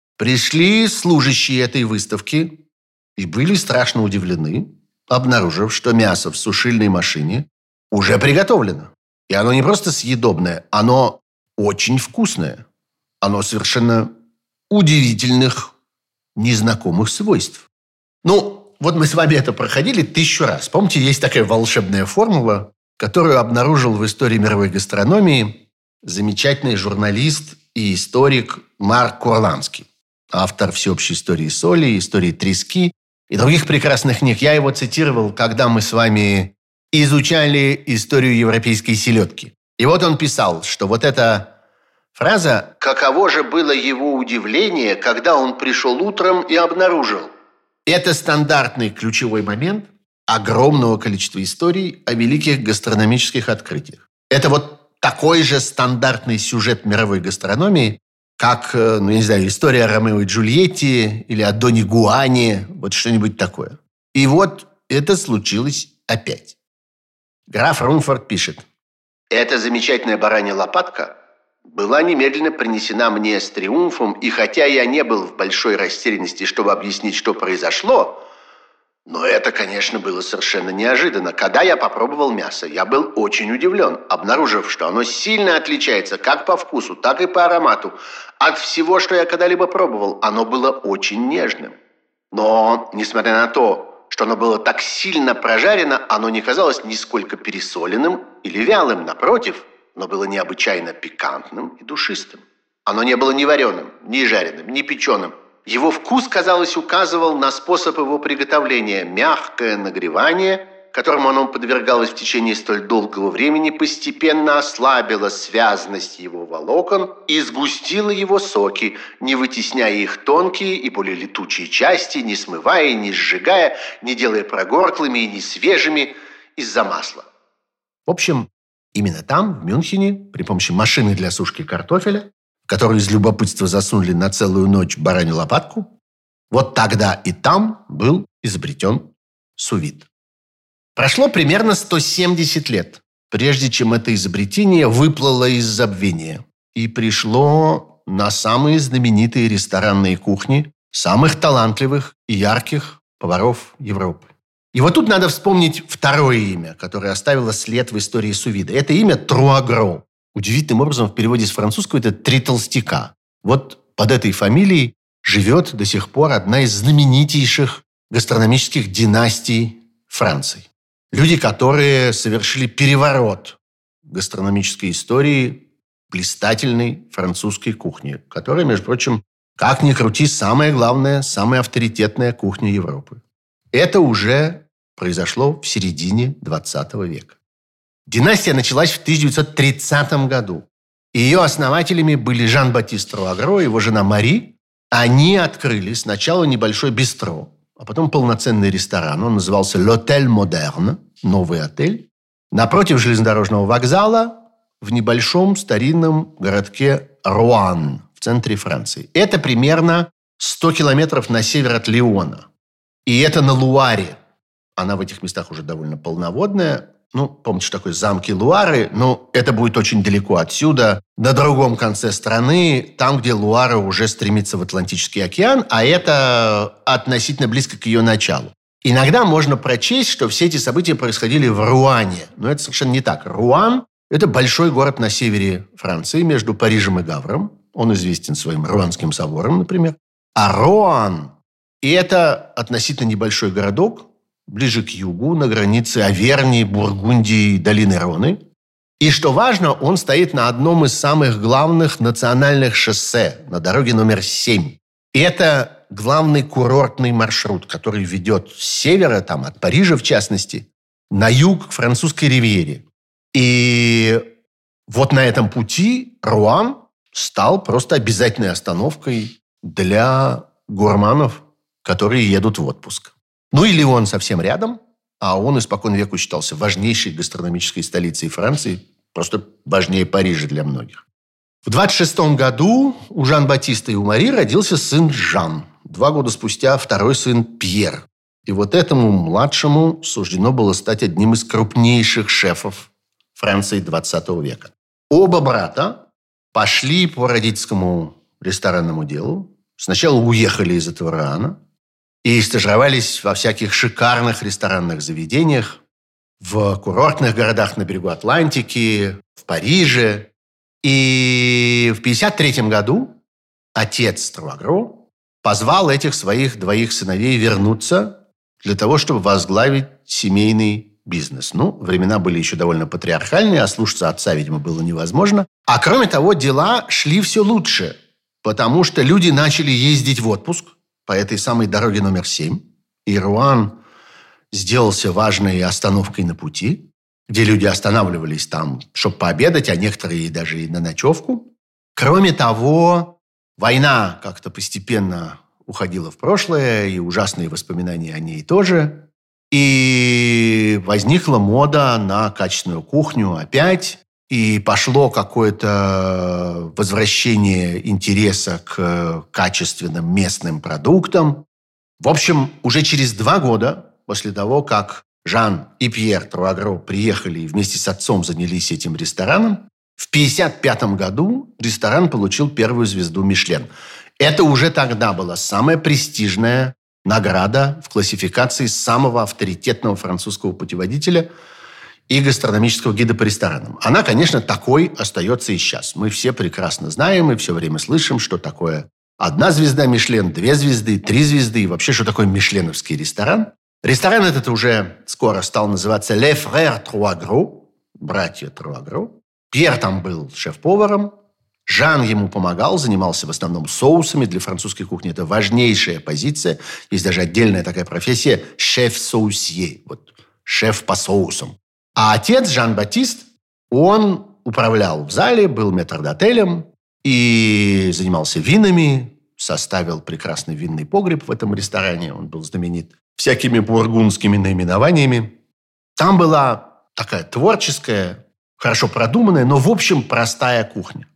пришли служащие этой выставки и были страшно удивлены, обнаружив, что мясо в сушильной машине уже приготовлено. И оно не просто съедобное, оно очень вкусное. Оно совершенно удивительных, незнакомых свойств. Ну, вот мы с вами это проходили 1000 раз. Помните, есть такая волшебная формула, которую обнаружил в истории мировой гастрономии замечательный журналист и историк Марк Курланский. Автор всеобщей истории соли, истории трески и других прекрасных книг. Я его цитировал, когда мы с вами изучали историю европейской селедки. И вот он писал, что вот эта фраза «Каково же было его удивление, когда он пришел утром и обнаружил». Это стандартный ключевой момент огромного количества историй о великих гастрономических открытиях. Это вот такой же стандартный сюжет мировой гастрономии, как, история о Ромео и Джульетте или о Доне Гуане, вот что-нибудь такое. И вот это случилось опять. Граф Румфорд пишет. «Эта замечательная баранья лопатка была немедленно принесена мне с триумфом, и хотя я не был в большой растерянности, чтобы объяснить, что произошло, но это, конечно, было совершенно неожиданно. Когда я попробовал мясо, я был очень удивлен, обнаружив, что оно сильно отличается как по вкусу, так и по аромату от всего, что я когда-либо пробовал. Оно было очень нежным. Но, несмотря на то, что оно было так сильно прожарено, оно не казалось нисколько пересоленным или вялым. Напротив, оно было необычайно пикантным и душистым. Оно не было ни вареным, ни жареным, ни печеным. Его вкус, казалось, указывал на способ его приготовления. Мягкое нагревание, которому оно подвергалось в течение столь долгого времени, постепенно ослабило связность его волокон и сгустило его соки, не вытесняя их тонкие и более летучие части, не смывая, не сжигая, не делая прогорклыми и не свежими из-за масла. В общем, именно там, в Мюнхене, при помощи машины для сушки картофеля, в которую из любопытства засунули на целую ночь баранью лопатку, вот тогда и там был изобретен су-вид. Прошло примерно 170 лет, прежде чем это изобретение выплыло из забвения и пришло на самые знаменитые ресторанные кухни самых талантливых и ярких поваров Европы. И вот тут надо вспомнить второе имя, которое оставило след в истории су-вида. Это имя Труагро. Удивительным образом в переводе с французского это «три толстяка». Вот под этой фамилией живет до сих пор одна из знаменитейших гастрономических династий Франции. Люди, которые совершили переворот в гастрономической истории блистательной французской кухни, которая, между прочим, как ни крути, самая главная, самая авторитетная кухня Европы. Это уже произошло в середине 20 века. Династия началась в 1930 году. Ее основателями были Жан-Батист Труагро и его жена Мари. Они открыли сначала небольшой бистро, а потом полноценный ресторан. Он назывался «L'Hôtel Moderne», новый отель, напротив железнодорожного вокзала в небольшом старинном городке Руан в центре Франции. Это примерно 100 километров на север от Лиона. И это на Луаре. Она в этих местах уже довольно полноводная. Ну, помните, что такое замки Луары? Но это будет очень далеко отсюда, на другом конце страны, там, где Луара уже стремится в Атлантический океан, а это относительно близко к ее началу. Иногда можно прочесть, что все эти события происходили в Руане. Но это совершенно не так. Руан – это большой город на севере Франции, между Парижем и Гавром. Он известен своим Руанским собором, например. А Роан – это относительно небольшой городок, ближе к югу, на границе Авернии, Бургундии, долины Роны. И, что важно, он стоит на одном из самых главных национальных шоссе, на дороге номер 7. И это главный курортный маршрут, который ведет с севера, там, от Парижа в частности, на юг к французской ривьере. И вот на этом пути Руан стал просто обязательной остановкой для гурманов, которые едут в отпуск. Ну, или он совсем рядом, а он испокон веку считался важнейшей гастрономической столицей Франции, просто важнее Парижа для многих. В 26 году у Жан-Батиста и у Мари родился сын Жан. 2 года спустя второй сын Пьер. И вот этому младшему суждено было стать одним из крупнейших шефов Франции 20 века. Оба брата пошли по родительскому ресторанному делу. Сначала уехали из этого Руана и стажировались во всяких шикарных ресторанных заведениях, в курортных городах на берегу Атлантики, в Париже. И в 1953 году отец Труагро позвал этих своих 2 сыновей вернуться для того, чтобы возглавить семейный бизнес. Ну, времена были еще довольно патриархальные, а слушаться отца, видимо, было невозможно. А кроме того, дела шли все лучше, потому что люди начали ездить в отпуск по этой самой дороге номер 7. И Руан сделался важной остановкой на пути, где люди останавливались там, чтобы пообедать, а некоторые даже и на ночевку. Кроме того, война как-то постепенно уходила в прошлое, и ужасные воспоминания о ней тоже. И возникла мода на качественную кухню опять. И пошло какое-то возвращение интереса к качественным местным продуктам. В общем, уже через 2 года после того, как Жан и Пьер Труагро приехали и вместе с отцом занялись этим рестораном, в 1955 году ресторан получил первую звезду Мишлен. Это уже тогда была самая престижная награда в классификации самого авторитетного французского путеводителя и гастрономического гида по ресторанам. Она, конечно, такой остается и сейчас. Мы все прекрасно знаем и все время слышим, что такое 1 звезда Мишлен, 2 звезды, 3 звезды и вообще, что такое мишленовский ресторан. Ресторан этот уже скоро стал называться «Les Frères Труагро», братья Труагро. Пьер там был шеф-поваром. Жан ему помогал, занимался в основном соусами. Для французской кухни это важнейшая позиция. Есть даже отдельная такая профессия – шеф-соусье, вот, шеф по соусам. А отец Жан-Батист, он управлял в зале, был метрдотелем и занимался винами, составил прекрасный винный погреб в этом ресторане. Он был знаменит всякими бургундскими наименованиями. Там была такая творческая, хорошо продуманная, но, в общем, простая кухня.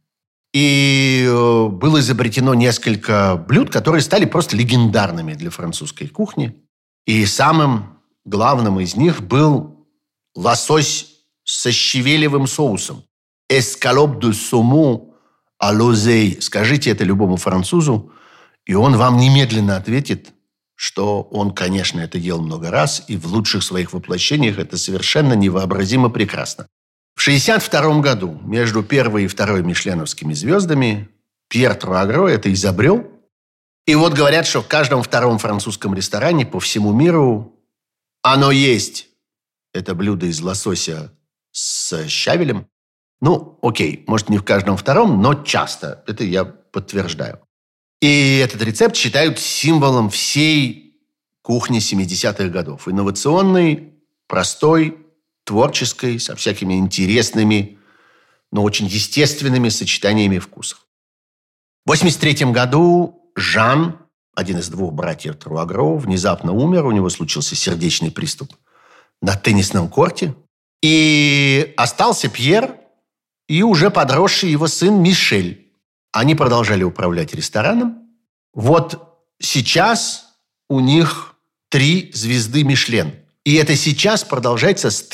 И было изобретено несколько блюд, которые стали просто легендарными для французской кухни. И самым главным из них был лосось со щавелевым соусом. «Escalope de saumon à l'oseille». Скажите это любому французу, и он вам немедленно ответит, что он, конечно, это ел много раз, и в лучших своих воплощениях это совершенно невообразимо прекрасно. В 1962 году между 1 и 2 мишленовскими звездами Пьер Труагро это изобрел. И вот говорят, что в каждом 2 французском ресторане по всему миру оно есть. Это блюдо из лосося с щавелем. Ну, окей, может, не в каждом 2, но часто. Это я подтверждаю. И этот рецепт считают символом всей кухни 70-х годов. Инновационной, простой, творческой, со всякими интересными, но очень естественными сочетаниями вкусов. В 1983 году Жан, один из 2 братьев Труагро, внезапно умер. У него случился сердечный приступ на теннисном корте. И остался Пьер и уже подросший его сын Мишель. Они продолжали управлять рестораном. Вот сейчас у них 3 звезды Мишлен. И это сейчас продолжается с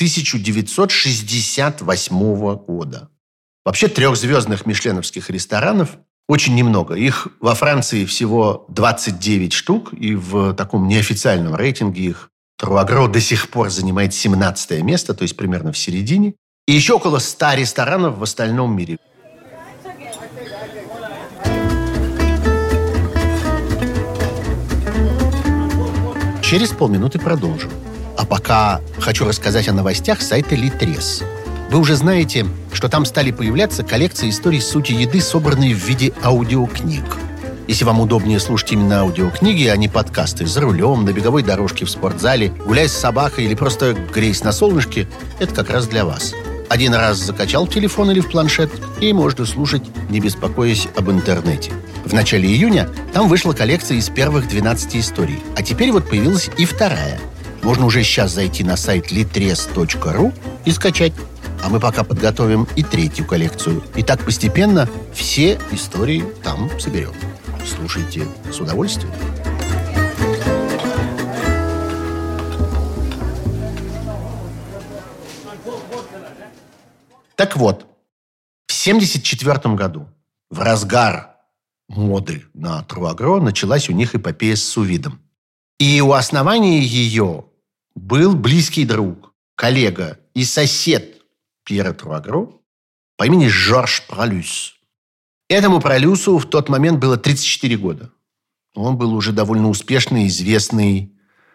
1968 года. Вообще 3-звездных мишленовских ресторанов очень немного. Их во Франции всего 29 штук. И в таком неофициальном рейтинге их Труагро до сих пор занимает 17 место, то есть примерно в середине. И еще около 100 ресторанов в остальном мире. Через полминуты продолжим. А пока хочу рассказать о новостях сайта Литрес. Вы уже знаете, что там стали появляться коллекции историй сути еды, собранные в виде аудиокниг. Если вам удобнее слушать именно аудиокниги, а не подкасты за рулем, на беговой дорожке, в спортзале, гуляя с собакой или просто греясь на солнышке, это как раз для вас. Один раз закачал в телефон или в планшет, и можно слушать, не беспокоясь об интернете. В начале июня там вышла коллекция из первых 12 историй. А теперь вот появилась и вторая. Можно уже сейчас зайти на сайт litres.ru и скачать. А мы пока подготовим и 3-ю коллекцию. И так постепенно все истории там соберем. Слушайте с удовольствием. Так вот, в 1974 году, в разгар моды на Труагро, началась у них эпопея с сувидом. И у основания ее был близкий друг, коллега и сосед Пьера Труагро по имени Жорж Пролюс. Этому Пролюсу в тот момент было 34 года. Он был уже довольно успешный, известный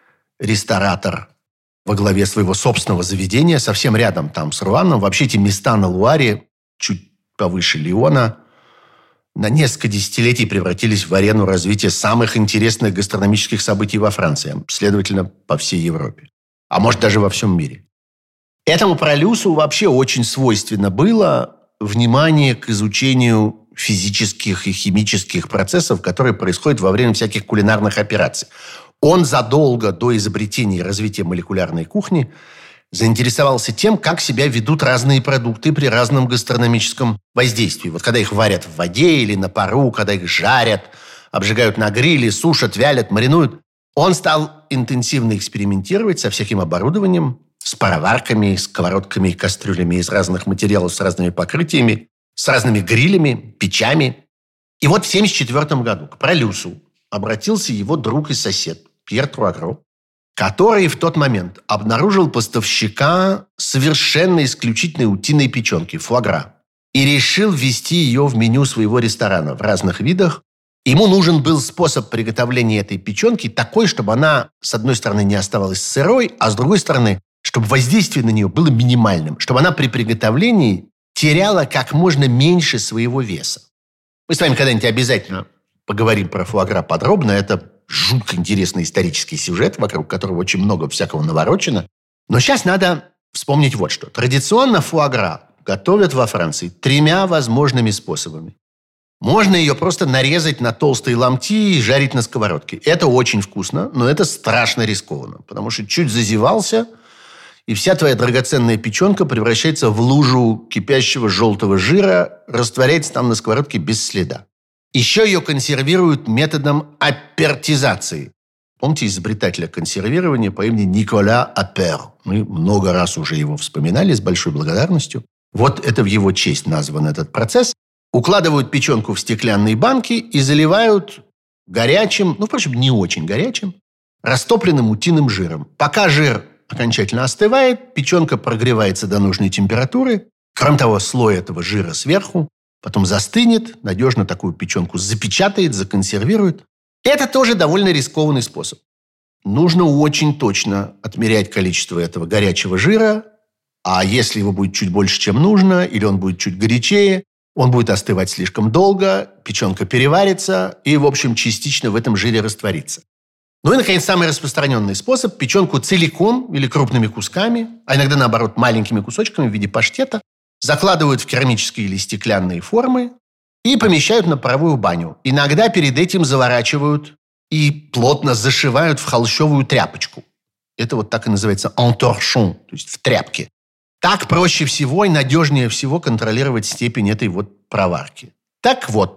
ресторатор во главе своего собственного заведения, совсем рядом там с Руаном. Вообще эти места на Луаре, чуть повыше Лиона, на несколько десятилетий превратились в арену развития самых интересных гастрономических событий во Франции, следовательно, по всей Европе. А может, даже во всем мире. Этому Пролюсу вообще очень свойственно было внимание к изучению физических и химических процессов, которые происходят во время всяких кулинарных операций. Он задолго до изобретения и развития молекулярной кухни заинтересовался тем, как себя ведут разные продукты при разном гастрономическом воздействии. Вот когда их варят в воде или на пару, когда их жарят, обжигают на гриле, сушат, вялят, маринуют. Он стал интенсивно экспериментировать со всяким оборудованием, с пароварками, сковородками и кастрюлями из разных материалов, с разными покрытиями, с разными грилями, печами. И вот в 1974 году к Пролюсу обратился его друг и сосед Пьер Труагро, который в тот момент обнаружил поставщика совершенно исключительной утиной печенки, фуагра, и решил ввести ее в меню своего ресторана в разных видах. Ему нужен был способ приготовления этой печенки такой, чтобы она, с одной стороны, не оставалась сырой, а с другой стороны, чтобы воздействие на нее было минимальным, чтобы она при приготовлении теряла как можно меньше своего веса. Мы с вами когда-нибудь обязательно поговорим про фуагра подробно. Это жутко интересный исторический сюжет, вокруг которого очень много всякого наворочено. Но сейчас надо вспомнить вот что. Традиционно фуагра готовят во Франции 3 возможными способами. Можно ее просто нарезать на толстые ломти и жарить на сковородке. Это очень вкусно, но это страшно рискованно, потому что чуть зазевался, и вся твоя драгоценная печенка превращается в лужу кипящего желтого жира, растворяется там на сковородке без следа. Еще ее консервируют методом апертизации. Помните изобретателя консервирования по имени Николя Апер? Мы много раз уже его вспоминали с большой благодарностью. Вот это в его честь назван этот процесс. Укладывают печенку в стеклянные банки и заливают горячим, впрочем, не очень горячим, растопленным утиным жиром. Пока жир окончательно остывает, печенка прогревается до нужной температуры. Кроме того, слой этого жира сверху потом застынет, надежно такую печенку запечатает, законсервирует. Это тоже довольно рискованный способ. Нужно очень точно отмерять количество этого горячего жира, а если его будет чуть больше, чем нужно, или он будет чуть горячее, он будет остывать слишком долго, печенка переварится и, в общем, частично в этом жире растворится. Ну и, наконец, самый распространенный способ – печенку целиком или крупными кусками, а иногда, наоборот, маленькими кусочками в виде паштета, закладывают в керамические или стеклянные формы и помещают на паровую баню. Иногда перед этим заворачивают и плотно зашивают в холщовую тряпочку. Это вот так и называется «entorchon», то есть в тряпке. Так проще всего и надежнее всего контролировать степень этой вот проварки. Так вот,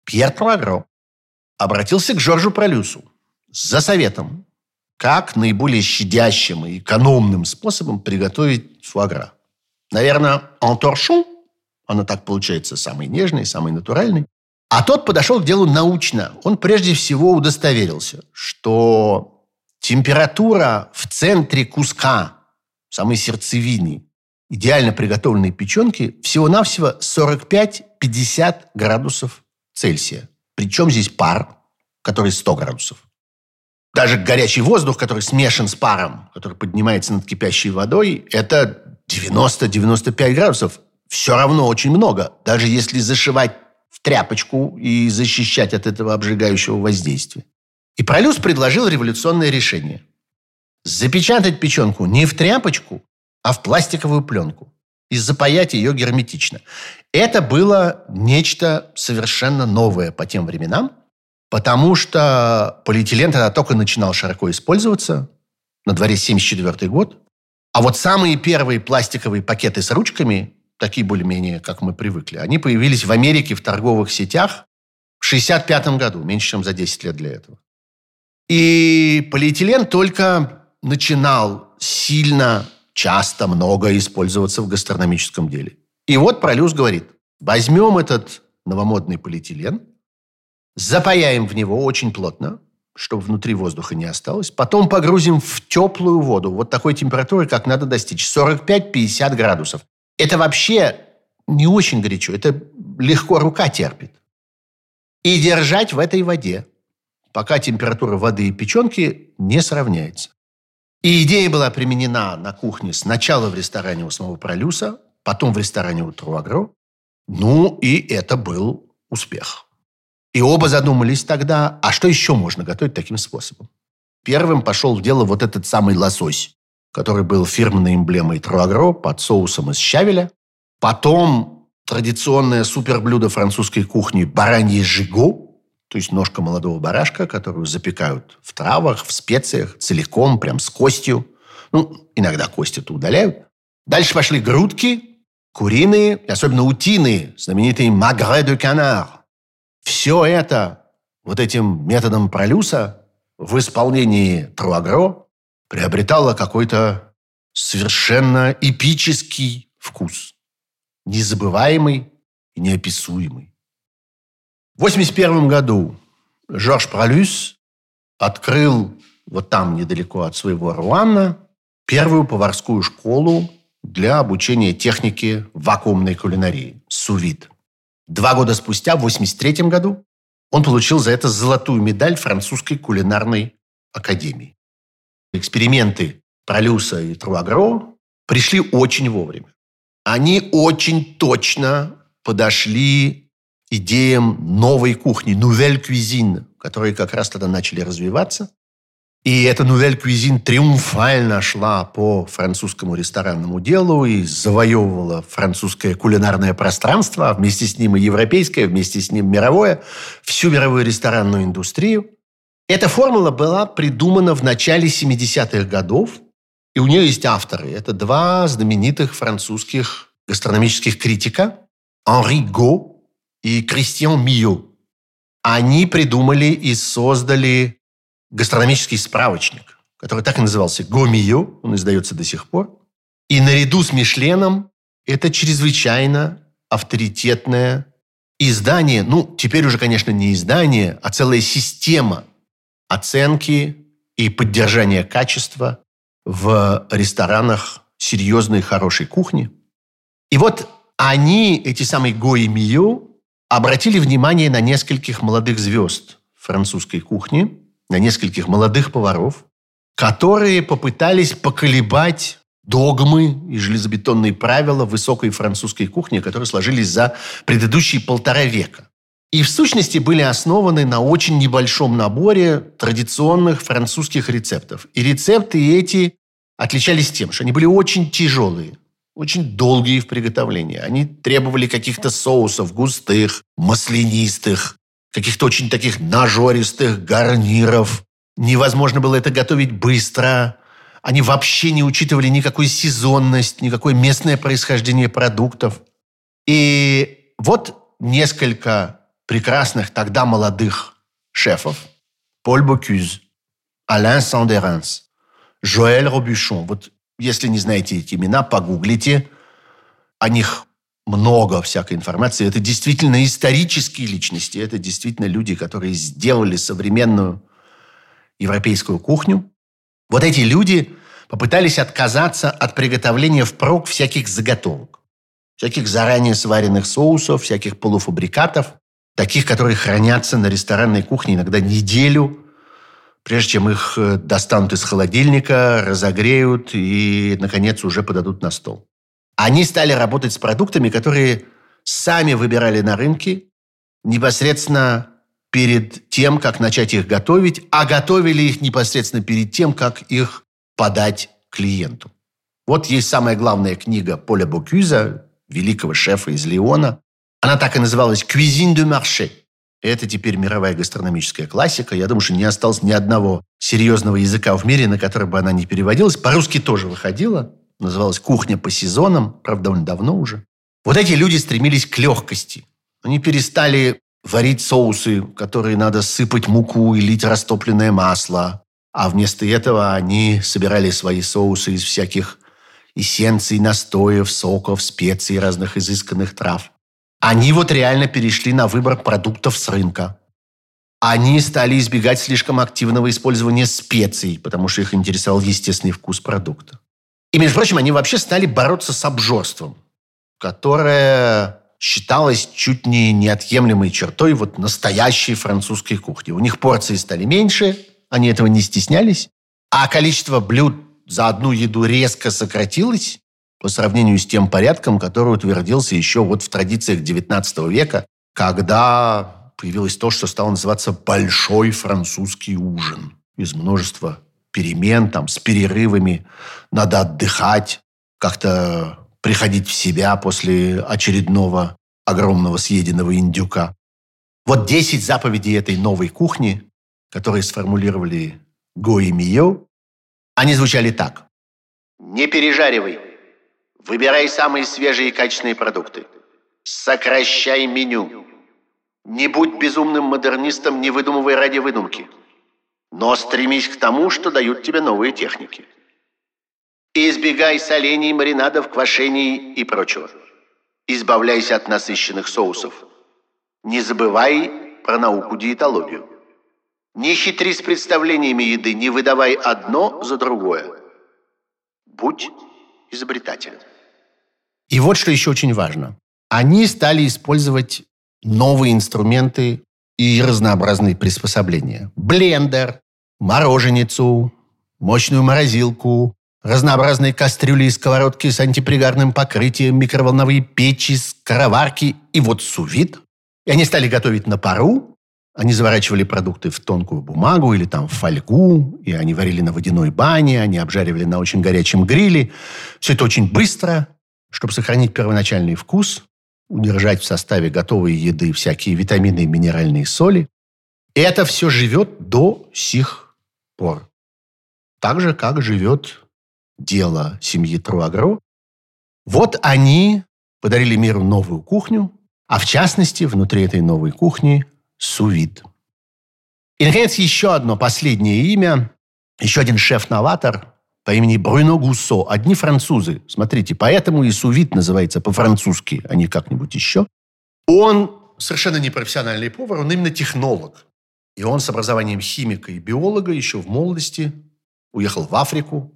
Пьер Труагро обратился к Жоржу Пролюсу за советом, как наиболее щадящим и экономным способом приготовить фуагра. Наверное, en torchon, оно так получается самый нежный, самый натуральный. А тот подошел к делу научно. Он прежде всего удостоверился, что температура в центре куска, в самой сердцевине идеально приготовленной печенки всего-навсего 45-50 градусов Цельсия. Причем здесь пар, который 100 градусов. Даже горячий воздух, который смешан с паром, который поднимается над кипящей водой, это 90-95 градусов. Все равно очень много, даже если зашивать в тряпочку и защищать от этого обжигающего воздействия. И Пролюс предложил революционное решение. Запечатать печенку не в тряпочку, а в пластиковую пленку и запаять ее герметично. Это было нечто совершенно новое по тем временам, потому что полиэтилен тогда только начинал широко использоваться. На дворе 1974 год. А вот самые первые пластиковые пакеты с ручками, такие более-менее, как мы привыкли, они появились в Америке в торговых сетях в 1965 году, меньше, чем за 10 лет для этого. И полиэтилен только начинал сильно, часто, много использоваться в гастрономическом деле. И вот Пролюс говорит, возьмем этот новомодный полиэтилен, запаяем в него очень плотно, чтобы внутри воздуха не осталось, потом погрузим в теплую воду, вот такой температуры, как надо достичь, 45-50 градусов. Это вообще не очень горячо, это легко рука терпит. И держать в этой воде, пока температура воды и печенки не сравняется. И идея была применена на кухне сначала в ресторане у самого Пролюса, потом в ресторане у Труагро. Ну, и это был успех. И оба задумались тогда, а что еще можно готовить таким способом? Первым пошел в дело вот этот самый лосось, который был фирменной эмблемой Труагро под соусом из щавеля. Потом традиционное суперблюдо французской кухни баранье жиго, то есть ножка молодого барашка, которую запекают в травах, в специях, целиком, прям с костью. Ну, иногда кости-то удаляют. Дальше пошли грудки, куриные, и особенно утиные, знаменитые magret de canard. Все это вот этим методом Пролюса в исполнении Труагро приобретало какой-то совершенно эпический вкус. Незабываемый и неописуемый. В 1981 году Жорж Пролюс открыл вот там, недалеко от своего Руана, первую поварскую школу для обучения технике вакуумной кулинарии – су-вид. 2 года спустя, в 1983 году, он получил за это золотую медаль французской кулинарной академии. Эксперименты Пролюса и Труагро пришли очень вовремя. Они очень точно подошли идеям новой кухни, nouvelle cuisine, которые как раз тогда начали развиваться. И эта nouvelle cuisine триумфально шла по французскому ресторанному делу и завоевывала французское кулинарное пространство, а вместе с ним и европейское, вместе с ним мировое, всю мировую ресторанную индустрию. Эта формула была придумана в начале 70-х годов, и у нее есть авторы. Это 2 знаменитых французских гастрономических критика Анри Го и Кристиан Мийо. Они придумали и создали гастрономический справочник, который так и назывался «Го-Мийо», он издается до сих пор. И наряду с Мишленом это чрезвычайно авторитетное издание, ну, теперь уже, конечно, не издание, а целая система оценки и поддержания качества в ресторанах серьезной, хорошей кухни. И вот они, эти самые Го и Мийо, обратили внимание на нескольких молодых звезд французской кухни, на нескольких молодых поваров, которые попытались поколебать догмы и железобетонные правила высокой французской кухни, которые сложились за предыдущие 1,5 века. И в сущности были основаны на очень небольшом наборе традиционных французских рецептов. И рецепты эти отличались тем, что они были очень тяжелые, очень долгие в приготовлении. Они требовали каких-то соусов густых, маслянистых, каких-то очень таких нажористых гарниров. Невозможно было это готовить быстро. Они вообще не учитывали никакую сезонность, никакое местное происхождение продуктов. И вот несколько прекрасных тогда молодых шефов. Поль Бокюз, Ален Сандеранс, Жоэль Робюшон. Вот если не знаете эти имена, погуглите. О них много всякой информации. Это действительно исторические личности. Это действительно люди, которые сделали современную европейскую кухню. Вот эти люди попытались отказаться от приготовления впрок всяких заготовок. Всяких заранее сваренных соусов, всяких полуфабрикатов. Таких, которые хранятся на ресторанной кухне иногда неделю, прежде чем их достанут из холодильника, разогреют и, наконец, уже подадут на стол. Они стали работать с продуктами, которые сами выбирали на рынке непосредственно перед тем, как начать их готовить, а готовили их непосредственно перед тем, как их подать клиенту. Вот есть самая главная книга Поля Бокюза, великого шефа из Лиона. Она так и называлась «Cuisine de marché». Это теперь мировая гастрономическая классика. Я думаю, что не осталось ни одного серьезного языка в мире, на который бы она не переводилась. По-русски тоже выходила. Называлась «Кухня по сезонам». Правда, довольно давно уже. Вот эти люди стремились к легкости. Они перестали варить соусы, которые надо сыпать муку и лить растопленное масло. А вместо этого они собирали свои соусы из всяких эссенций, настоев, соков, специй, разных изысканных трав. Они вот реально перешли на выбор продуктов с рынка. Они стали избегать слишком активного использования специй, потому что их интересовал естественный вкус продукта. И, между прочим, они вообще стали бороться с обжорством, которое считалось чуть не неотъемлемой чертой вот настоящей французской кухни. У них порции стали меньше, они этого не стеснялись, а количество блюд за одну еду резко сократилось по сравнению с тем порядком, который утвердился еще вот в традициях XIX века, когда появилось то, что стало называться «большой французский ужин». Из множества перемен, там, с перерывами, надо отдыхать, как-то приходить в себя после очередного огромного съеденного индюка. Вот 10 заповедей этой новой кухни, которые сформулировали Го и Мийо, они звучали так. Не пережаривай. Выбирай самые свежие и качественные продукты. Сокращай меню. Не будь безумным модернистом, не выдумывай ради выдумки. Но стремись к тому, что дают тебе новые техники. Избегай солений, маринадов, квашений и прочего. Избавляйся от насыщенных соусов. Не забывай про науку-диетологию. Не хитри с представлениями еды, не выдавай одно за другое. Будь изобретателен. И вот что еще очень важно. Они стали использовать новые инструменты и разнообразные приспособления. Блендер, мороженицу, мощную морозилку, разнообразные кастрюли и сковородки с антипригарным покрытием, микроволновые печи, скороварки и вот су-вид. И они стали готовить на пару. Они заворачивали продукты в тонкую бумагу или там в фольгу, и они варили на водяной бане, они обжаривали на очень горячем гриле. Все это очень быстро, чтобы сохранить первоначальный вкус, удержать в составе готовой еды всякие витамины и минеральные соли. И это все живет до сих пор. Так же, как живет дело семьи Труагро. Вот они подарили миру новую кухню, а в частности, внутри этой новой кухни су-вид. И, наконец, еще одно последнее имя, еще один шеф-новатор по имени Брюно Гуссо. Одни французы. Смотрите, поэтому и су-вид называется по-французски, а не как-нибудь еще. Он совершенно не профессиональный повар, он именно технолог. И он с образованием химика и биолога еще в молодости уехал в Африку,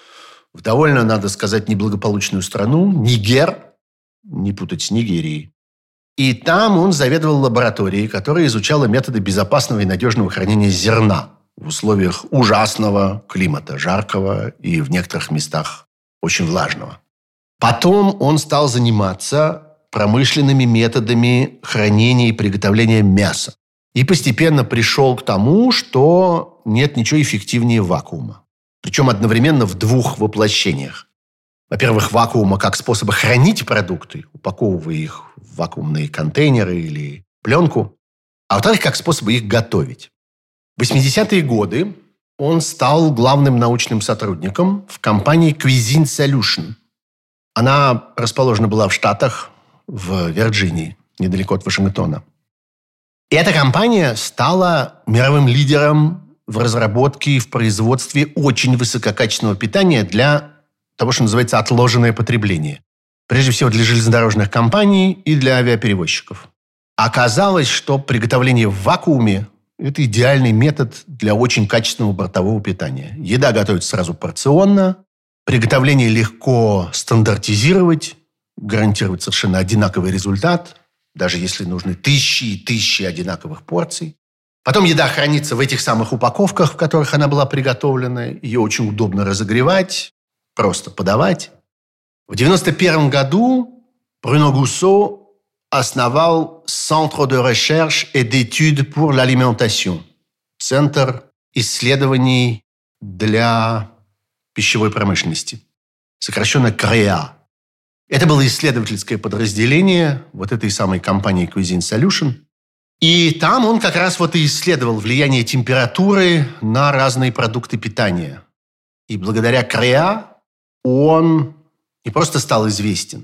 в довольно, надо сказать, неблагополучную страну, Нигер, не путать с Нигерией. И там он заведовал лабораторией, которая изучала методы безопасного и надежного хранения зерна в условиях ужасного климата, жаркого и в некоторых местах очень влажного. Потом он стал заниматься промышленными методами хранения и приготовления мяса. И постепенно пришел к тому, что нет ничего эффективнее вакуума. Причем одновременно в двух воплощениях. Во-первых, вакуума как способа хранить продукты, упаковывая их в вакуумные контейнеры или пленку. А во-вторых, как способа их готовить. В 80-е годы он стал главным научным сотрудником в компании Cuisine Solution. Она расположена была в Штатах, в Вирджинии, недалеко от Вашингтона. Эта компания стала мировым лидером в разработке и в производстве очень высококачественного питания для того, что называется отложенное потребление. Прежде всего для железнодорожных компаний и для авиаперевозчиков. Оказалось, что приготовление в вакууме – это идеальный метод для очень качественного бортового питания. Еда готовится сразу порционно, приготовление легко стандартизировать, гарантировать совершенно одинаковый результат, даже если нужны тысячи и тысячи одинаковых порций. Потом еда хранится в этих самых упаковках, в которых она была приготовлена. Ее очень удобно разогревать, просто подавать. В 1991 году Брюно Гуссо основал Centre de recherche et d'études pour l'alimentation. Центр исследований для пищевой промышленности. Сокращенно КРЕА. Это было исследовательское подразделение вот этой самой компании Cuisine Solution. И там он как раз вот и исследовал влияние температуры на разные продукты питания. И благодаря КРЕА он не просто стал известен,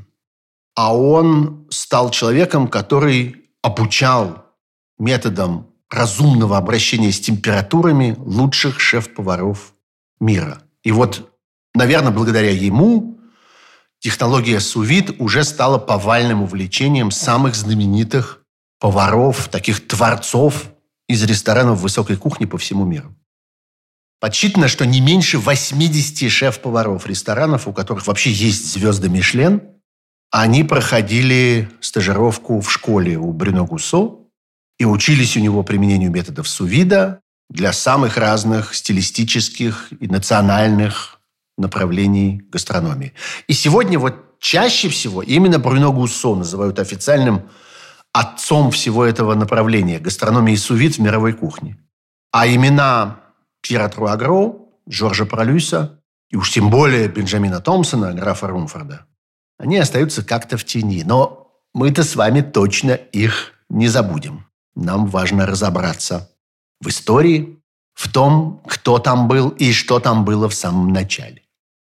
а он стал человеком, который обучал методам разумного обращения с температурами лучших шеф-поваров мира. И вот, наверное, благодаря ему технология су-вид уже стала повальным увлечением самых знаменитых поваров, таких творцов из ресторанов высокой кухни по всему миру. Подсчитано, что не меньше 80 шеф-поваров ресторанов, у которых вообще есть звезды Мишлен, они проходили стажировку в школе у Брюно Гуссо и учились у него применению методов су-вида для самых разных стилистических и национальных направлений гастрономии. И сегодня вот чаще всего именно Брюно Гуссо называют официальным отцом всего этого направления гастрономии су-вид в мировой кухне. А имена Пьера Труагро, Жоржа Пролюса и уж тем более Бенджамина Томпсона, графа Румфорда, они остаются как-то в тени. Но мы-то с вами точно их не забудем. Нам важно разобраться в истории, в том, кто там был и что там было в самом начале.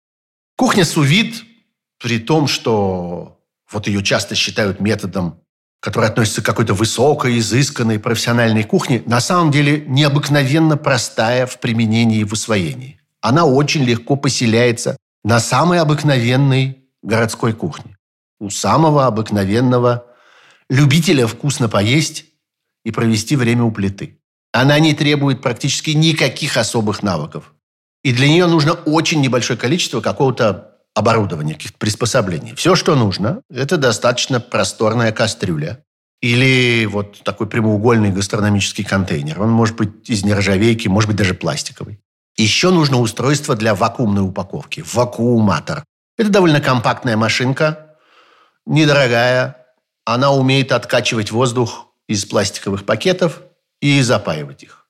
Кухня су-вид, при том, что вот ее часто считают методом, который относится к какой-то высокой, изысканной профессиональной кухне, на самом деле необыкновенно простая в применении и в усвоении. Она очень легко поселяется на самой обыкновенной городской кухне. У самого обыкновенного любителя вкусно поесть и провести время у плиты. Она не требует практически никаких особых навыков. И для нее нужно очень небольшое количество какого-то оборудования, каких-то приспособлений. Все, что нужно, это достаточно просторная кастрюля или вот такой прямоугольный гастрономический контейнер. Он может быть из нержавейки, может быть даже пластиковый. Еще нужно устройство для вакуумной упаковки. Вакууматор. Это довольно компактная машинка, недорогая. Она умеет откачивать воздух из пластиковых пакетов и запаивать их.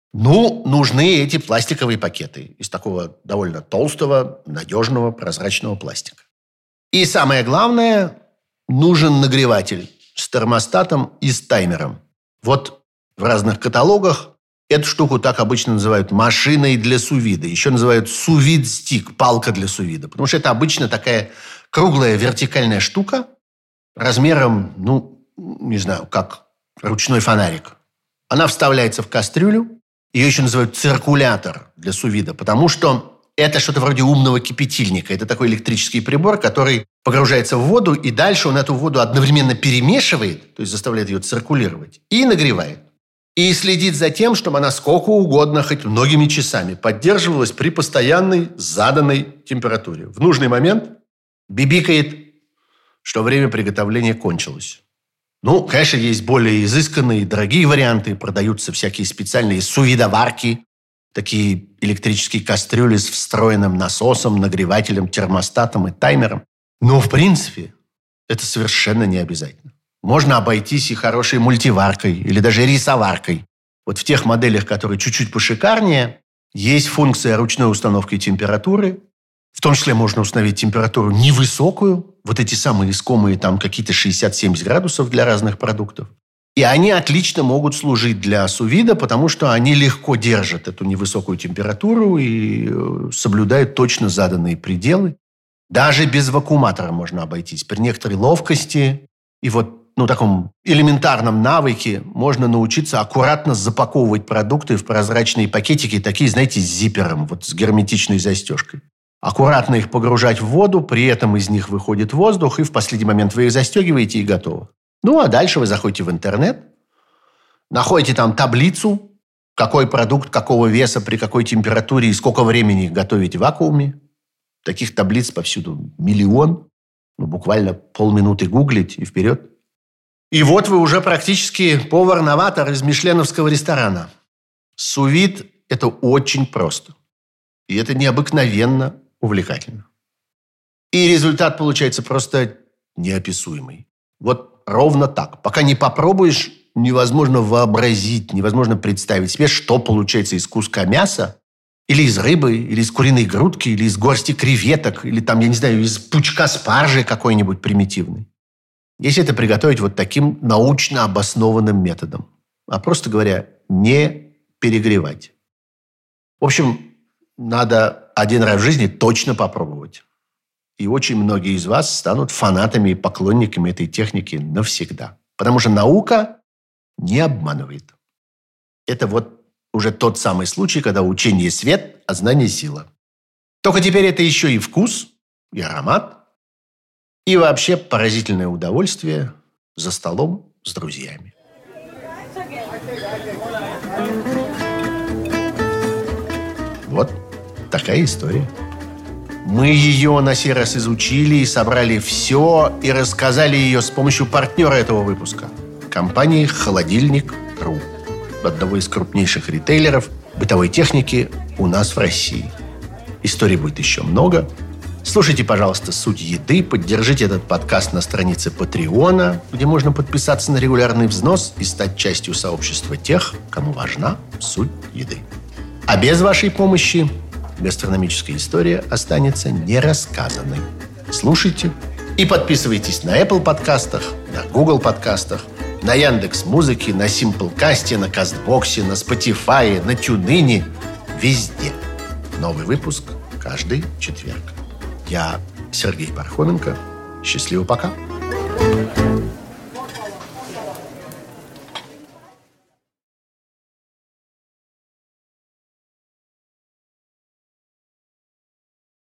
Нужны эти пластиковые пакеты из такого довольно толстого, надежного, прозрачного пластика. И самое главное, нужен нагреватель с термостатом и с таймером. Вот в разных каталогах эту штуку так обычно называют машиной для су-вида. Еще называют су-вид-стик, палка для су-вида. Потому что это обычно такая круглая вертикальная штука размером, не знаю, как ручной фонарик. Она вставляется в кастрюлю. Ее еще называют циркулятор для су-вида, потому что это что-то вроде умного кипятильника. Это такой электрический прибор, который погружается в воду, и дальше он эту воду одновременно перемешивает, то есть заставляет ее циркулировать, и нагревает. И следит за тем, чтобы она сколько угодно, хоть многими часами, поддерживалась при постоянной заданной температуре. В нужный момент бибикает, что время приготовления кончилось. Конечно, есть более изысканные и дорогие варианты. Продаются всякие специальные су-видоварки, такие электрические кастрюли с встроенным насосом, нагревателем, термостатом и таймером. Но, в принципе, это совершенно не обязательно. Можно обойтись и хорошей мультиваркой или даже рисоваркой. Вот в тех моделях, которые чуть-чуть пошикарнее, есть функция ручной установки температуры. В том числе можно установить температуру невысокую, вот эти самые искомые там какие-то 60-70 градусов для разных продуктов. И они отлично могут служить для су-вида, потому что они легко держат эту невысокую температуру и соблюдают точно заданные пределы. Даже без вакууматора можно обойтись. При некоторой ловкости и вот таком элементарном навыке можно научиться аккуратно запаковывать продукты в прозрачные пакетики, такие, знаете, с зипером, вот с герметичной застежкой. Аккуратно их погружать в воду, при этом из них выходит воздух, и в последний момент вы их застегиваете, и готово. Ну, а дальше вы заходите в интернет, находите там таблицу, какой продукт, какого веса, при какой температуре и сколько времени их готовить в вакууме. Таких таблиц повсюду миллион. Буквально полминуты гуглить и вперед. И вот вы уже практически повар-новатор из мишленовского ресторана. Су-вид – это очень просто. И это необыкновенно увлекательно. И результат получается просто неописуемый. Вот ровно так. Пока не попробуешь, невозможно вообразить, невозможно представить себе, что получается из куска мяса, или из рыбы, или из куриной грудки, или из горсти креветок, или там, я не знаю, из пучка спаржи какой-нибудь примитивный. Если это приготовить вот таким научно обоснованным методом. А просто говоря, не перегревать. В общем, надо один раз в жизни точно попробовать. И очень многие из вас станут фанатами и поклонниками этой техники навсегда. Потому что наука не обманывает. Это вот уже тот самый случай, когда учение свет, а знание сила. Только теперь это еще и вкус, и аромат, и вообще поразительное удовольствие за столом с друзьями. Вот такая история. Мы ее на сей раз изучили и собрали все, и рассказали ее с помощью партнера этого выпуска – компании «Холодильник.ру», одного из крупнейших ритейлеров бытовой техники у нас в России. Историй будет еще много. Слушайте, пожалуйста, «Суть еды», поддержите этот подкаст на странице Патреона, где можно подписаться на регулярный взнос и стать частью сообщества тех, кому важна суть еды. А без вашей помощи гастрономическая история останется нерассказанной. Слушайте и подписывайтесь на Apple подкастах, на Google подкастах, на Яндекс.Музыке, на Симплкасте, на Кастбоксе, на Spotify, на TuneIn, везде. Новый выпуск каждый четверг. Я Сергей Пархоменко. Счастливо, пока.